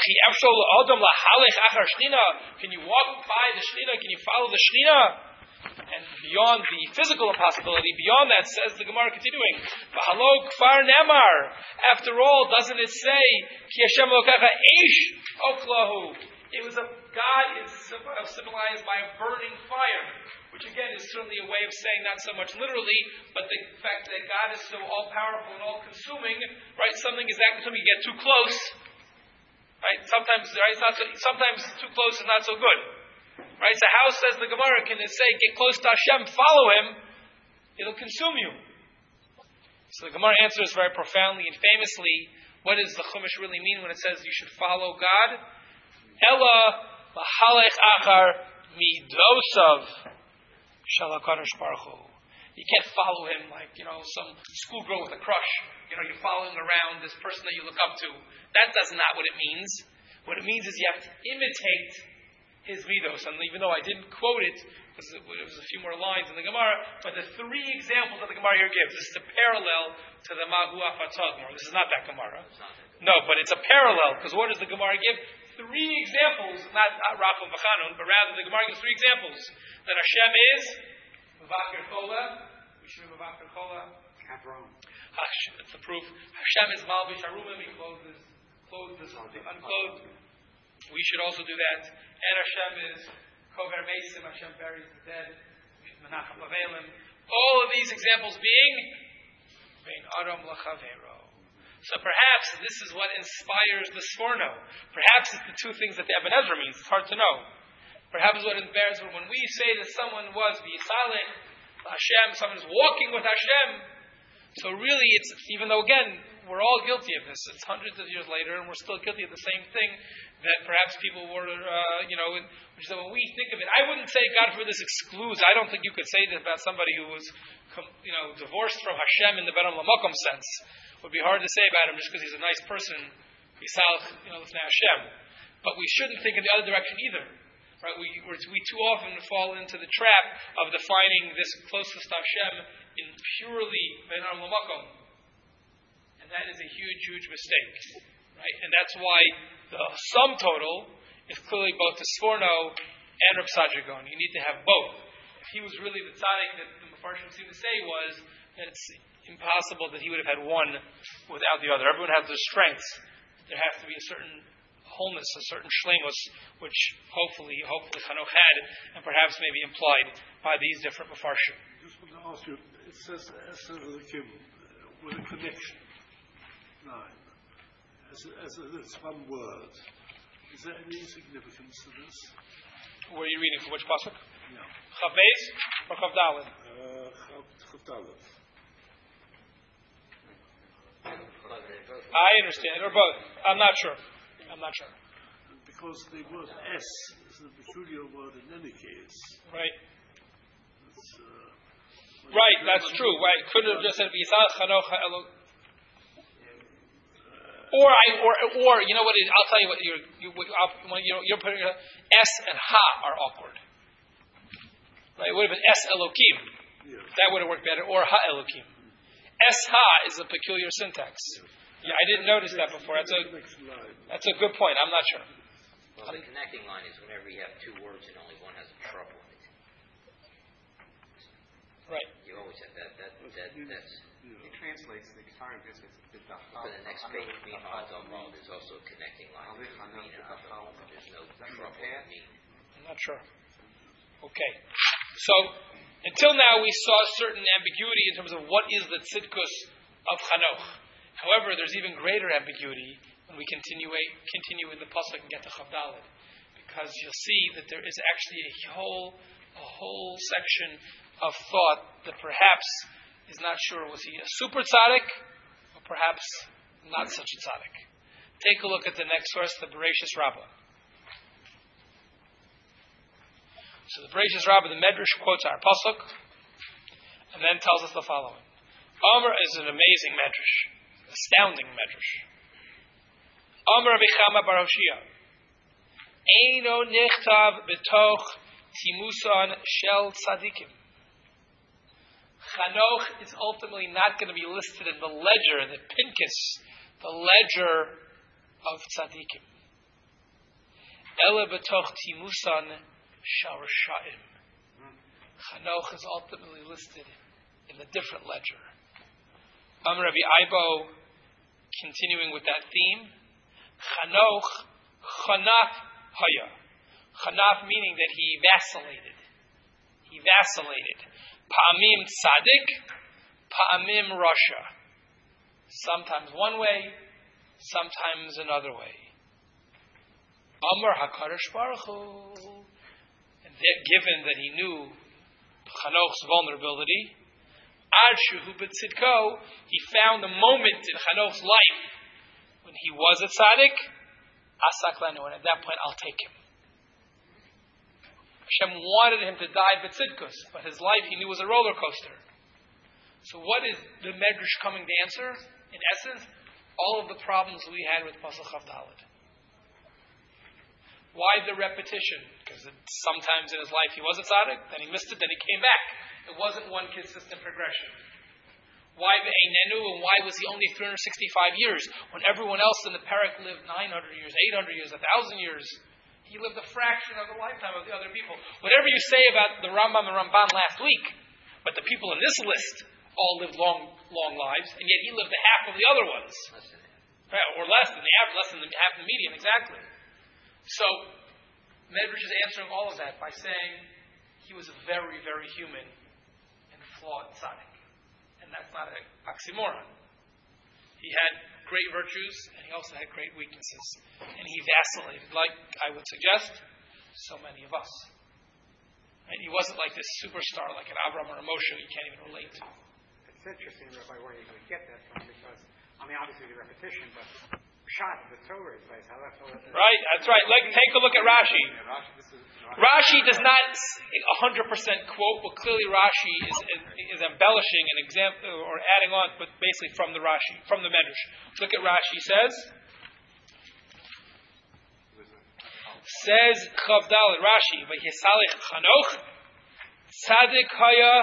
A: Can you walk by the Shnina? Can you follow the Shnina?" And beyond the physical impossibility, beyond that, says the Gemara continuing, "V'halo kfar nemar." After all, doesn't it say, "Ki Hashem Elokecha eish oklahu"? It was a God is symbolized by a burning fire, which again is certainly a way of saying not so much literally, but the fact that God is so all powerful and all consuming. Right? Something is that consuming. You get too close. Right? Sometimes, right? It's not so, sometimes too close is not so good. Right? So how says the Gemara, can it say, get close to Hashem, follow Him, it'll consume you? So the Gemara answers very profoundly and famously, what does the Chumash really mean when it says you should follow God? Ella v'halech achar midosav shel HaKadosh Baruch Hu. You can't follow Him like, you know, some schoolgirl with a crush. You know, you're following around this person that you look up to. That does not what it means. What it means is you have to imitate His midos, and even though I didn't quote it, because it was a few more lines in the Gemara, but the three examples that the Gemara here gives, this is a parallel to the Mahu Afatah Gemara. This is not that Gemara. No, but it's a parallel, because what does the Gemara give? Three examples, not, not Rachum V'Chanun, but rather the Gemara gives three examples. That Hashem is Mevakir Chola, we should be Mevakir Chola. It's the proof. Hashem is Malbish Arumim, He clothes, clothes the unclothed. We should also do that. And Hashem is Kover Mesim, Hashem buries the dead, Menachem Avelim. All of these examples being Bein Adam L'Chavero. So perhaps this is what inspires the Sforno. Perhaps it's the two things that the Eben Ezra means. It's hard to know. Perhaps what inspires when we say that someone was V'Yisalech Hashem, someone is walking with Hashem. So really, it's even though again we're all guilty of this. It's hundreds of years later, and we're still guilty of the same thing that perhaps people were, uh, you know, which is that when we think of it, I wouldn't say God for this excludes. I don't think you could say this about somebody who was, you know, divorced from Hashem in the Ben Lamakom sense. It would be hard to say about him just because he's a nice person, Yisalch, you know, L'fnei Hashem. But we shouldn't think in the other direction either. Right? We we're, we too often fall into the trap of defining this closest to Hashem in purely Ben Lamakom. And that is a huge, huge mistake. Right? And that's why the sum total is clearly both the Sforno and Reb Sadragon. You need to have both. If he was really the tzaddik that the Mefarshim seem to say was, that it's impossible that he would have had one without the other. Everyone has their strengths. There has to be a certain wholeness, a certain shleimus, which hopefully, hopefully Chanoch had, and perhaps maybe implied by these different Mefarshim.
I: I just want to ask you, it says Eser Elokim with a connection. Nine. As, as it's one word. Is there any significance to this?
A: Where are you reading from which pasuk?
I: Yeah.
A: Chav Beis or Chav Daled?
I: Uh, Chav Daled.
A: I understand, or both. I'm not sure. I'm not sure.
I: Because the word S is a peculiar word in any case.
A: Right.
I: It's, uh,
A: right, that's true. Right. Could have just said V'Yisal Chanoch Ha'Elo. Or I, or or you know what? It, I'll tell you what you're you, when you're, you're putting a, S and Ha are awkward. Right? It would have been S Elokim.
I: Yeah.
A: That would have worked better. Or Ha Elokim. S Ha is a peculiar syntax. Yeah, I didn't notice that before. That's a that's a good point. I'm not sure.
F: Well, the connecting line is whenever you have two words and only one has a trouble in it.
A: Right.
F: You always have that. That that that's.
E: It translates the entire business.
F: For the next page, meanwhile, there's also a connecting line. There's no trouble in me.
A: I'm not sure. Okay. So, until now we saw certain ambiguity in terms of what is the tzidkus of Chanoch. However, there's even greater ambiguity when we continue continue in the pasuk and get to Chav Daled, because you'll see that there is actually a whole a whole section of thought that perhaps is not sure, was he a super tzaddik or perhaps not such a tzaddik. Take a look at the next verse, the Bereshis Rabbah. So the Bereshis Rabbah, the Medrash quotes our pasuk and then tells us the following. Amar is an amazing Medrash, astounding Medrash. Amar Rabbi Chama bar Hoshea, Eino nichtav betoch timusan shel tzadikim. Chanoch is ultimately not going to be listed in the ledger, the Pinkus, the ledger of tzaddikim. Ele betoch timusan sharshaim. Chanoch is ultimately listed in the different ledger. Am Rabbi Aibo, continuing with that theme, Chanoch, Chanaf Haya. Chanaf meaning that he vacillated. He vacillated. Pa'amim tzaddik, pa'amim rasha. Sometimes one way, sometimes another way. Amar HaKadosh Baruch Hu. And that, given that he knew Chanoch's vulnerability, Ad Shehu B'Tzidko, he found a moment in Chanoch's life when he was a tzaddik, Asak Lanu, and at that point I'll take him. Hashem wanted him to die B'Tzidkus, but his life he knew was a roller coaster. So what is the Medrash coming to answer? In essence, all of the problems we had with Pasuk Chav Daled. Why the repetition? Because sometimes in his life he was a tzaddik, then he missed it, then he came back. It wasn't one consistent progression. Why the Einenu, and why was he only three hundred sixty-five years when everyone else in the Perek lived nine hundred years, eight hundred years, one thousand years? He lived a fraction of the lifetime of the other people. Whatever you say about the Rambam and Ramban last week, but the people in this list all lived long, long lives, and yet he lived a half of the other ones. Right, or less than the average, less than the, half the median, exactly. So, Medrash is answering all of that by saying he was a very, very human and flawed tzaddik. And that's not an oxymoron. He had great virtues, and he also had great weaknesses. And he vacillated, like I would suggest, so many of us. And he wasn't like this superstar, like an Avraham or a Moshe you can't even relate to.
D: It's interesting, Rabbi, where you would get that from, because, I mean, obviously the repetition, but Pshat, the Torah is like, how that's all.
A: Right, that's right. Like, take a look at Rashi. Rashi does not one hundred percent quote, but clearly Rashi is, is embellishing an example or adding on, but basically from the Rashi, from the Medrash. Look at Rashi says. Says Chavdal and Rashi, V'yisalech Chanoch, Tzadik Haya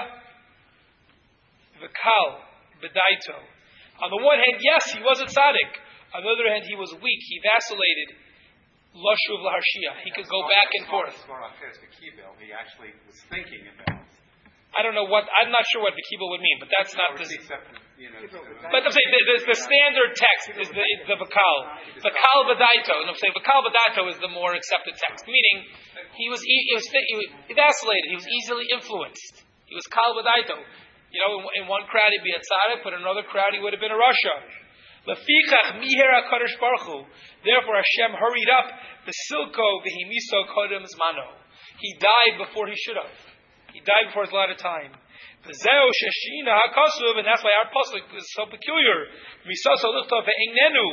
A: V'kal B'daito. On the one hand, yes, he was a tzaddik. On the other hand, he was weak. He vacillated. Lashuv laharshia. He could go back and forth.
E: He actually was thinking about.
A: I don't know what. I'm not sure what Bekibel would mean, but that's not the. But I'm saying the, the, the standard text is the the Vakal. Vakal Badaito. And I'm saying Vakal Badaito is the more accepted text. Meaning, he was he was he, was, he vacillated. He was easily influenced. He was Kal Badaito. You know, in, in one crowd he'd be a tzaddik, but in another crowd he would have been a rasha. Lefichach miher HaKadosh Baruch Hu. Therefore Hashem hurried up the silko v'himiso kodem zmano. He died before he should have. He died before his allotted time. V'zeu sheshina hakasuv, and that's why our pasuk is so peculiar. Misaso lichtov ve'einenu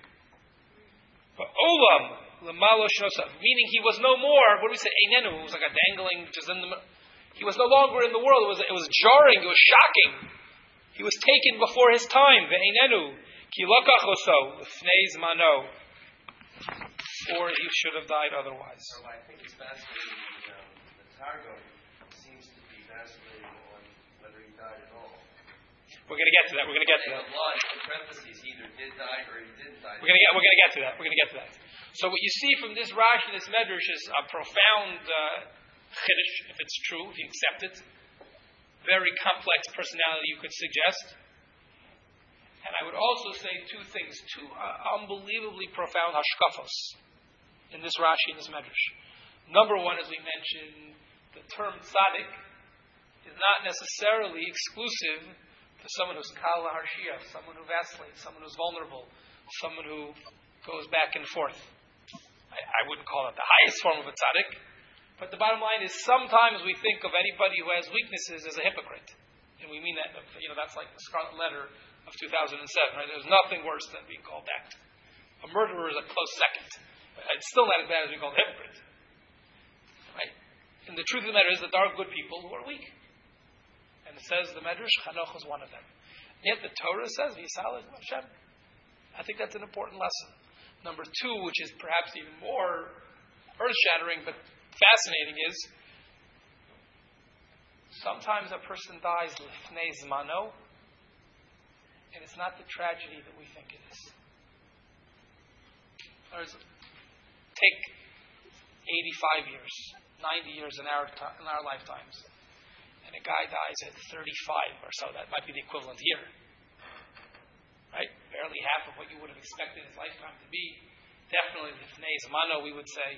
A: v'olam lemalo shnosav. Meaning he was no more. What do we say? Einenu. It was like a dangling, just in the. He was no longer in the world. It was it was jarring. It was shocking. He was taken before his time. Ve'einenu. Kilakachoso, Fneiz Mano, or he should have died otherwise.
B: So I think it's fascinating. The, um, the Targum seems to be fascinating on whether he died at all.
A: We're going to get to that. We're going to get to that.
B: A lot in parentheses, he either did die or he didn't die.
A: We're going to get. We're going to get to that. We're going to get to that. So what you see from this Rashi, this Medrash, is a profound uh, chiddush, if it's true, if you accept it. Very complex personality, you could suggest. And I would also say two things, two uh, unbelievably profound hashkafos in this Rashi, in this Medrash. Number one, as we mentioned, the term tzaddik is not necessarily exclusive to someone who's kal laharshia, someone who vacillates, someone who's vulnerable, someone who goes back and forth. I, I wouldn't call it the highest form of a tzaddik, but the bottom line is sometimes we think of anybody who has weaknesses as a hypocrite. And we mean that, you know, that's like the Scarlet Letter of two thousand seven, right? There's nothing worse than being called that. A murderer is a close second. It's still not as bad as being called a hypocrite. Right? And the truth of the matter is that there are good people who are weak. And it says the Medrash, Chanoch was one of them. Yet the Torah says, V'yisalech Hashem. I think that's an important lesson. Number two, which is perhaps even more earth-shattering, but fascinating, is sometimes a person dies lifnei zmano, and it's not the tragedy that we think it is. There's, take eighty-five years, ninety years in our t- in our lifetimes, and a guy dies at thirty-five or so. That might be the equivalent here, right? Barely half of what you would have expected his lifetime to be. Definitely lifnei zmano, we would say.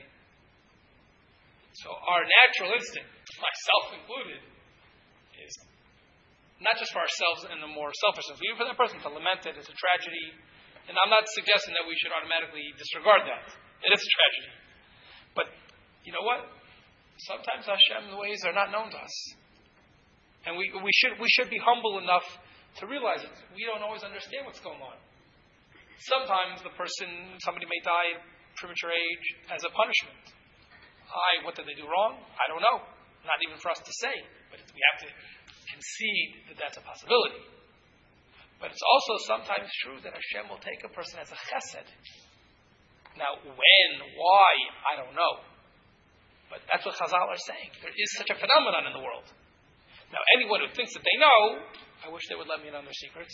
A: So our natural instinct, myself included, is not just for ourselves in the more selfish sense, but even for that person to lament it. It's a tragedy. And I'm not suggesting that we should automatically disregard that. It is a tragedy. But you know what? Sometimes Hashem's ways are not known to us. And we, we should we should be humble enough to realize that we don't always understand what's going on. Sometimes the person, somebody may die at premature age as a punishment. I, what did they do wrong? I don't know. Not even for us to say. But we have to concede that that's a possibility. But it's also sometimes true that Hashem will take a person as a chesed. Now, when, why, I don't know. But that's what Chazal are saying. There is such a phenomenon in the world. Now, anyone who thinks that they know, I wish they would let me in on their secrets.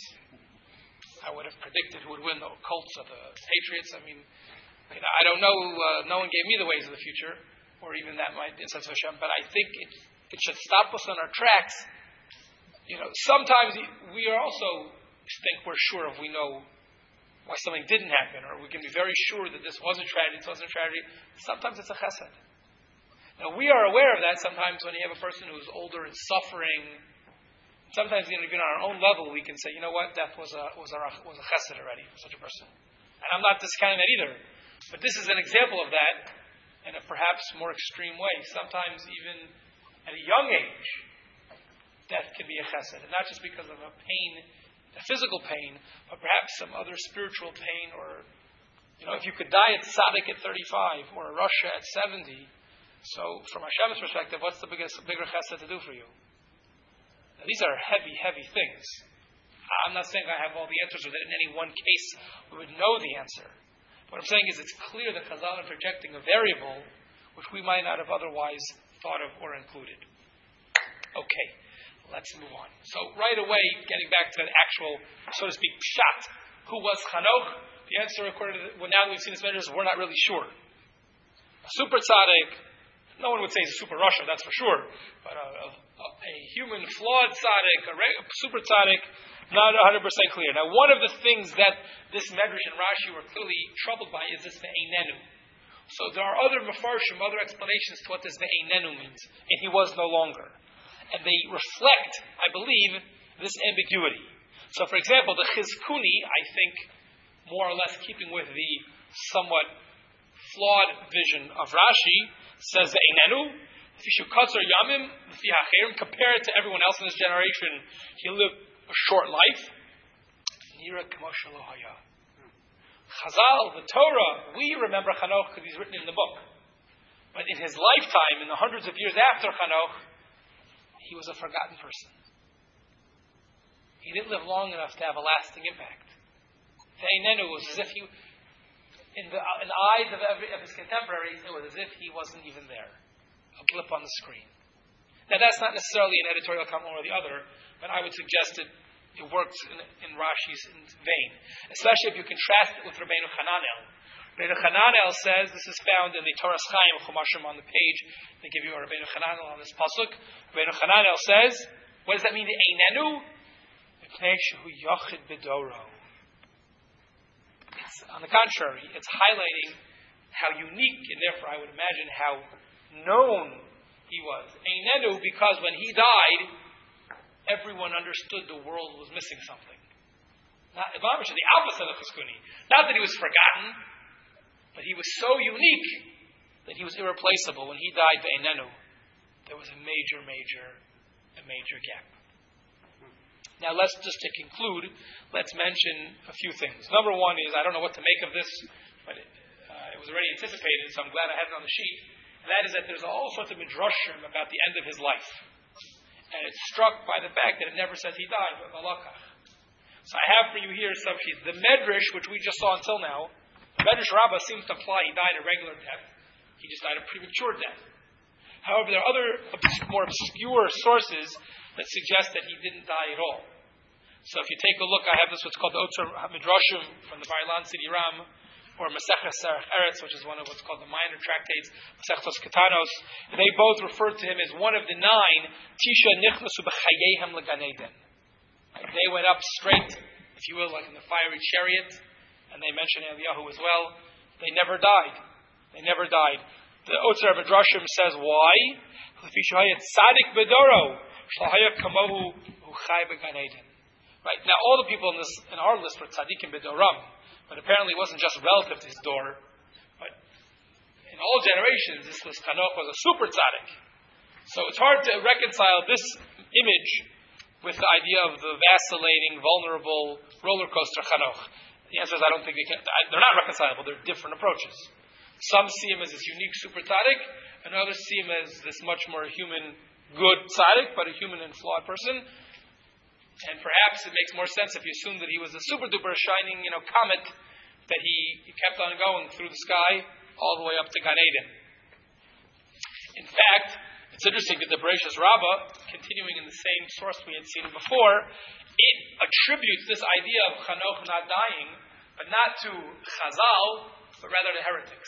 A: I would have predicted who would win the Colts or the Patriots. I mean, you know, I don't know. Uh, no one gave me the ways of the future, or even that might be such Hashem. But I think it, it should stop us on our tracks. You know, sometimes we are also think we're sure if we know why something didn't happen, or we can be very sure that this was a tragedy, this wasn't a tragedy. Sometimes it's a chesed. Now, we are aware of that sometimes when you have a person who's older and suffering. Sometimes, you know, even on our own level, we can say, you know what, death was a was a, was a chesed already for such a person. And I'm not discounting that either. But this is an example of that in a perhaps more extreme way. Sometimes even at a young age, death can be a chesed. And not just because of a pain, a physical pain, but perhaps some other spiritual pain, or, you know, if you could die at tzaddik at thirty-five, or a Russia at seventy, so from Hashem's perspective, what's the biggest, bigger chesed to do for you? Now, these are heavy, heavy things. I'm not saying I have all the answers, or that in any one case we would know the answer. What I'm saying is it's clear that Chazal are projecting a variable which we might not have otherwise thought of or included. Okay. Let's move on. So right away, getting back to the actual, so to speak, pshat. Who was Chanoch? The answer, according to the, well, now that we've seen his measures, we're not really sure. A super tzaddik, no one would say he's a super Russia, that's for sure. But a, a, a human flawed tzaddik, a, a super tzaddik, not one hundred percent clear. Now, one of the things that this Medrash and Rashi were clearly troubled by is this ve'einenu. So there are other mefarshim, other explanations to what this ve'einenu means, and he was no longer. And they reflect, I believe, this ambiguity. So, for example, the Chizkuni, I think, more or less keeping with the somewhat flawed vision of Rashi, says that Einenu, Fishu Katzar Yamim, compare it to everyone else in this generation, he lived a short life. Nira K'moshe Lo Haya. Chazal, the Torah, we remember Chanoch because he's written in the book. But in his lifetime, in the hundreds of years after Chanoch, he was a forgotten person. He didn't live long enough to have a lasting impact. Ve'einenu was as if he, in the, in the eyes of, every, of his contemporaries, it was as if he wasn't even there. A blip on the screen. Now that's not necessarily an editorial comment or the other, but I would suggest that it works in, in Rashi's vein. Especially if you contrast it with Rabbeinu Hananel. Rabbeinu Hananel says, this is found in the Torah Chaim Chumashim on the page. They give you a Rabbeinu Hananel on this pasuk. Rabbeinu Hananel says, what does that mean? The Einenu? It's, on the contrary, it's highlighting how unique, and therefore I would imagine how known he was. Einenu, because when he died, everyone understood the world was missing something. Not, the opposite of Chizkuni. Not that he was forgotten, but he was so unique that he was irreplaceable. When he died, Ve'einenu, there was a major, major, a major gap. Now, let's just to conclude, let's mention a few things. Number one is, I don't know what to make of this, but it, uh, it was already anticipated, so I'm glad I had it on the sheet. And that is that there's all sorts of midrashim about the end of his life. And it's struck by the fact that it never says he died, but malakach. So I have for you here some sheets. The Medrash, which we just saw until now, the Medrash Rabbah seems to imply he died a regular death. He just died a premature death. However, there are other obs- more obscure sources that suggest that he didn't die at all. So if you take a look, I have this what's called the Otzar Midrashim from the Bar Ilan Sidi Ram, or Maseches Sarach Eretz, which is one of what's called the minor tractates, Masechtos Ketanos. They both refer to him as one of the nine Tisha Nichnasu B'Chayehem L'Gan Eden. They went up straight, if you will, like in the fiery chariot, and they mention Eliyahu as well. They never died. They never died. The Otzar Midrashim says why? Tzadik Bedoro Shlahaya Kamohu Uchai B'Gan Eden. Right now, all the people in this in our list were tzaddikim b'doram, but apparently it wasn't just relative to his door. But in all generations, this was Chanoch was a super tzaddik. So it's hard to reconcile this image with the idea of the vacillating, vulnerable roller coaster Chanoch. The answer is I don't think they can. They're not reconcilable. They're different approaches. Some see him as this unique super tzaddik, and others see him as this much more human, good tzaddik, but a human and flawed person. And perhaps it makes more sense if you assume that he was a super duper shining, you know, comet that he, he kept on going through the sky all the way up to Gan Eden. In fact, it's interesting that the Bereshis Rabbah, continuing in the same source we had seen before, it attributes this idea of Chanoch not dying, but not to Chazal, but rather to heretics.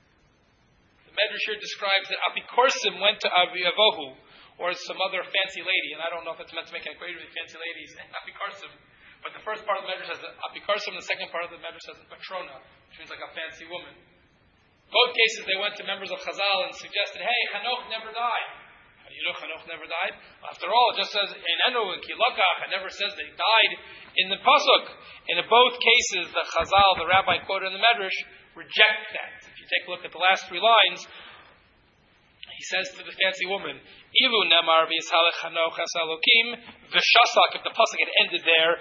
A: The Medrash here describes that Apikorsim went to Aviavohu, or some other fancy lady, and I don't know if it's meant to make an equation with fancy ladies and Apikarsim, but the first part of the Medrash says Apikarsim, the second part of the Medrash says Patrona, which means like a fancy woman. Both cases, they went to members of Chazal and suggested, hey, Chanoch never died. How do you know Chanoch never died? After all, it just says, Einenu and Kilakach, it never says that he died in the Pasuk. And in both cases, the Chazal, the rabbi quoted in the Medrash, reject that. If you take a look at the last three lines, he says to the fancy woman, Ilu nemar v'yishalech Chanoch es Elokim v'shasak. If the pasuk had ended there,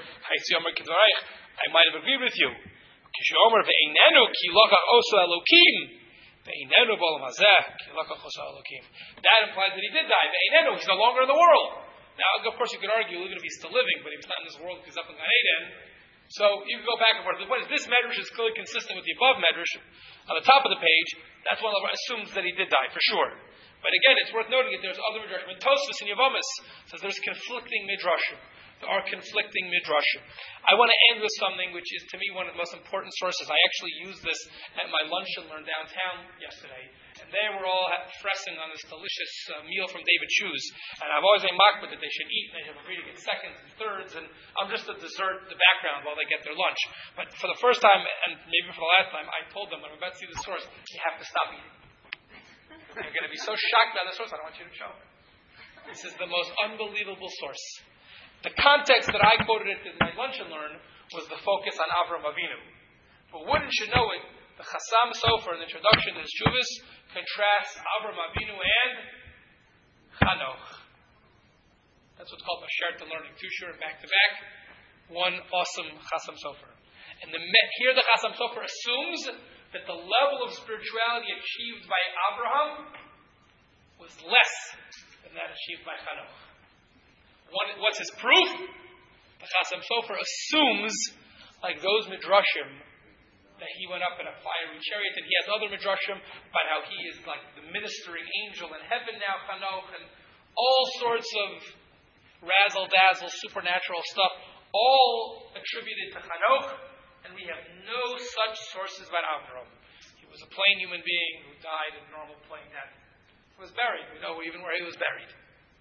A: I might have agreed with you. Kishomer ve'einenu ki lokach oso Elokim ve'einenu b'olam hazeh ki lokach oso Elokim. That implies that he did die. Ve'einenu, he's no longer in the world. Now, of course, you could argue even if he's still living, but he was not in this world because he's up in Gan Eden. So you can go back and forth. The point is, this medrash is clearly consistent with the above medrash on the top of the page. That's one that assumes that he did die for sure. But again, it's worth noting that there's other midrashim. Tosfos and Yavamis says there's conflicting midrashim. There are conflicting midrashim. I want to end with something which is, to me, one of the most important sources. I actually used this at my lunch and learn downtown yesterday. And they were all fressing on this delicious uh, meal from David Shoes. And I've always been mocked that they should eat and they should agree to get seconds and thirds. And I'm just a dessert, the background while they get their lunch. But for the first time, and maybe for the last time, I told them, when I'm about to see the source, you have to stop eating. You're going to be so shocked by the source, I don't want you to show. This is the most unbelievable source. The context that I quoted it in my lunch and learn was the focus on Avraham Avinu. But wouldn't you know it, the Chassam Sofer in the introduction to his Shuvas contrasts Avraham Avinu and Chanoch. That's what's called Masher to learning. Two sure back to back. One awesome Chassam Sofer. And the, here the Chassam Sofer assumes that the level of spirituality achieved by Abraham was less than that achieved by Chanoch. What, what's his proof? The Chassam Sofer assumes, like those midrashim, that he went up in a fiery chariot, and he has other midrashim about how he is like the ministering angel in heaven now, Chanoch, and all sorts of razzle-dazzle, supernatural stuff, all attributed to Chanoch. And we have no such sources about Avraham. He was a plain human being who died a normal plain death. He was buried. We know even where he was buried.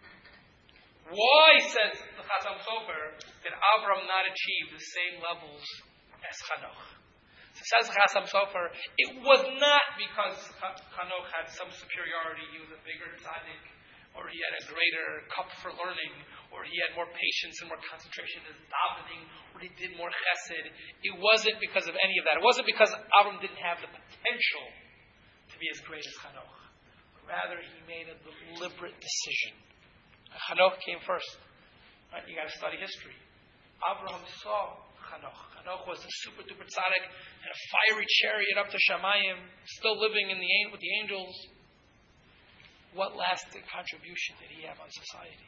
A: Why, says the Chassam Sofer, did Avraham not achieve the same levels as Chanoch? So says the Chassam Sofer, it was not because Chanoch had some superiority, he was a bigger tzaddik, or he had a greater cup for learning, or he had more patience and more concentration in his davening, or he did more chesed. It wasn't because of any of that. It wasn't because Avram didn't have the potential to be as great as Chanoch. Rather, he made a deliberate decision. Chanoch came first. Right? You got to study history. Avraham saw Chanoch. Chanoch was a super duper tzaddik and a fiery chariot up to Shamayim, still living in the with the angels. What lasting contribution did he have on society?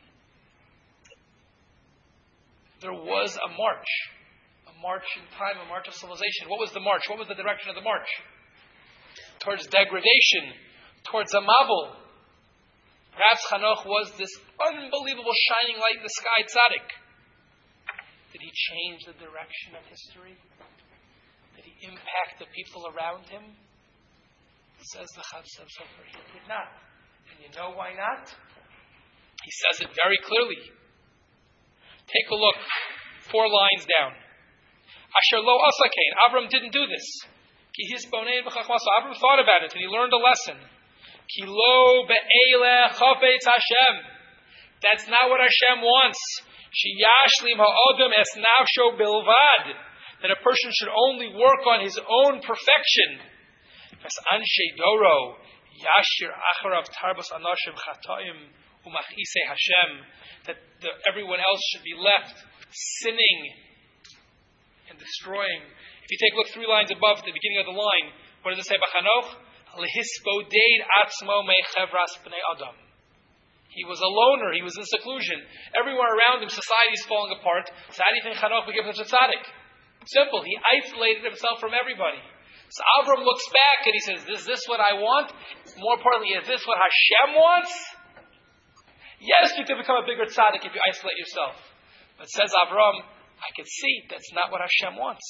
A: There was a march. A march in time, a march of civilization. What was the march? What was the direction of the march? Towards degradation. Towards a mabul. Perhaps Hanoch was this unbelievable shining light in the sky tzaddik. Did he change the direction of history? Did he impact the people around him? Says the Chassam Sofer, he did not. And you know why not? He says it very clearly. Take a look, four lines down. Asher lo asakain. Avram didn't do this. Ki his bonein v'chachmas. Avram thought about it and he learned a lesson. Ki lo be'eleh chafetz Hashem. That's not what Hashem wants. She yashlim ha'odem es nafsho bilvad. That a person should only work on his own perfection. As anshe doro yashir acharav tarbos anoshim chataim umachise Hashem. That the, everyone else should be left sinning and destroying. If you take a look three lines above at the beginning of the line, what does it say? B'chanoch lehisbodeid atzmo mechevras b'nei adam. He was a loner. He was in seclusion. Everyone around him, society is falling apart. So how do you think Hanoch became such a tzaddik? Simple. He isolated himself from everybody. So Avram looks back and he says, "Is this what I want? More importantly, is this what Hashem wants?" Yes, you can become a bigger tzaddik if you isolate yourself. But says Avram, I can see that's not what Hashem wants.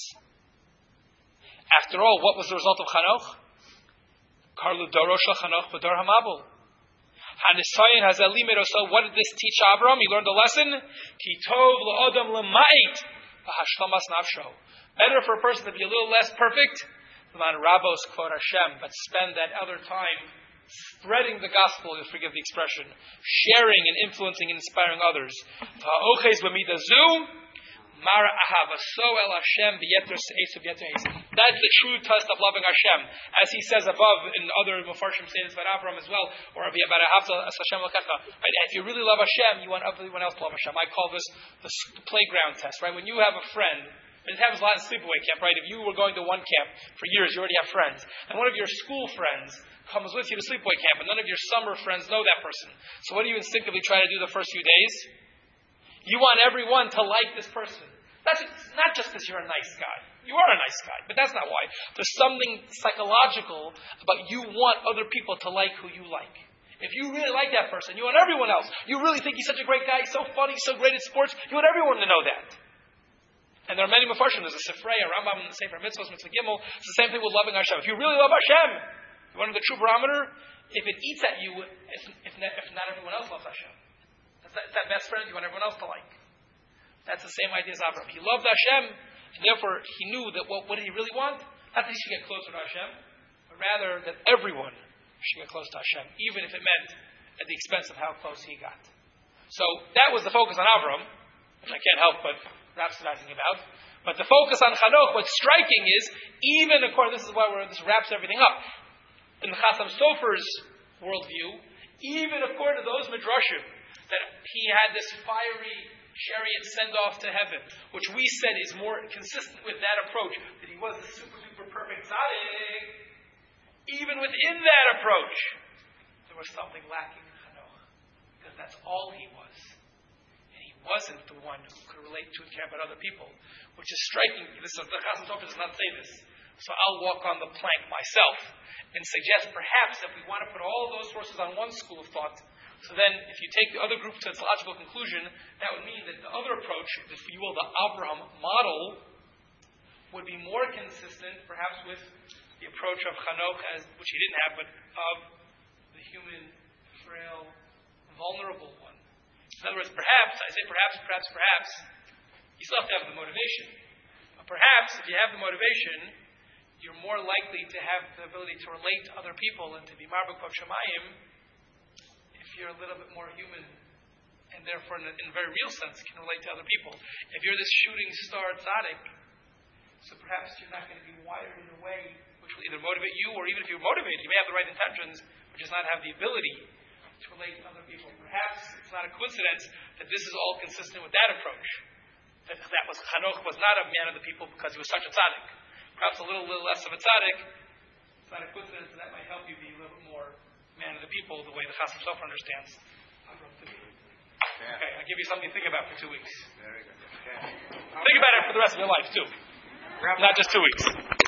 A: After all, what was the result of Hanoch? Karlu doro shel Hanoch v'dor hamabul. Hanisayin has elimed. So what did this teach Avram? He learned a lesson. Ki tov la'odam l'ma'it v'hashlomas nafsho. Better for a person to be a little less perfect, l'man rabos kvod Hashem, but spend that other time spreading the gospel, you'll forgive the expression, sharing and influencing and inspiring others. That's the true test of loving Hashem. As he says above in other Mefarshim say this about Abraham as well, or about Hashem. If you really love Hashem, you want everyone else to love Hashem. I call this the playground test, right? When you have a friend, and it happens a lot in sleepaway camp, right? If you were going to one camp for years, you already have friends, and one of your school friends comes with you to sleepaway camp, and none of your summer friends know that person. So what do you instinctively try to do the first few days? You want everyone to like this person. That's not just because you're a nice guy. You are a nice guy, but that's not why. There's something psychological about you want other people to like who you like. If you really like that person, you want everyone else. You really think he's such a great guy, he's so funny, he's so great at sports, you want everyone to know that. And there are many Mefarshim. There's a Sifrei, a Rambam in the Sefer Mitzvos, Mitzvah Gimel. It's the same thing with loving Hashem. If you really love Hashem, you want the true barometer, if it eats at you, if, if, not, if not everyone else loves Hashem. That's that, that best friend you want everyone else to like. That's the same idea as Abraham. He loved Hashem, and therefore he knew that what, what did he really want? Not that he should get closer to Hashem, but rather that everyone should get close to Hashem, even if it meant at the expense of how close he got. So that was the focus on Abraham, which I can't help but rhapsodizing about. But the focus on Hanoch, what's striking is, even according, this is why we're, this wraps everything up. In the Chassam Sofer's worldview, even according to those midrashim, that he had this fiery chariot send off to heaven, which we said is more consistent with that approach, that he was a super duper perfect tzaddik. Even within that approach, there was something lacking in Hanoch, because that's all he was. And he wasn't the one who could relate to and care about other people, which is striking. This is, the Chassam Sofer does not say this. So I'll walk on the plank myself and suggest perhaps if we want to put all those sources on one school of thought, so then if you take the other group to its logical conclusion, that would mean that the other approach, if you will, the Abraham model, would be more consistent perhaps with the approach of Hanoch, as, which he didn't have, but of the human, frail, vulnerable one. In other words, perhaps, I say perhaps, perhaps, perhaps, you still have to have the motivation. But perhaps, if you have the motivation, you're more likely to have the ability to relate to other people and to be marbuk of Shemayim if you're a little bit more human and therefore in a, in a very real sense can relate to other people. If you're this shooting star tzaddik, so perhaps you're not going to be wired in a way which will either motivate you, or even if you're motivated, you may have the right intentions, but just not have the ability to relate to other people. Perhaps it's not a coincidence that this is all consistent with that approach. That, that was Hanoch was not a man of the people because he was such a tzaddik. Perhaps a little, little less of a tzaddik. It's not a coincidence that that might help you be a little bit more man of the people, the way the Chassam Sofer understands. Okay, I'll give you something to think about for two weeks.
E: Very good.
A: Think about it for the rest of your life, too. Not just two weeks.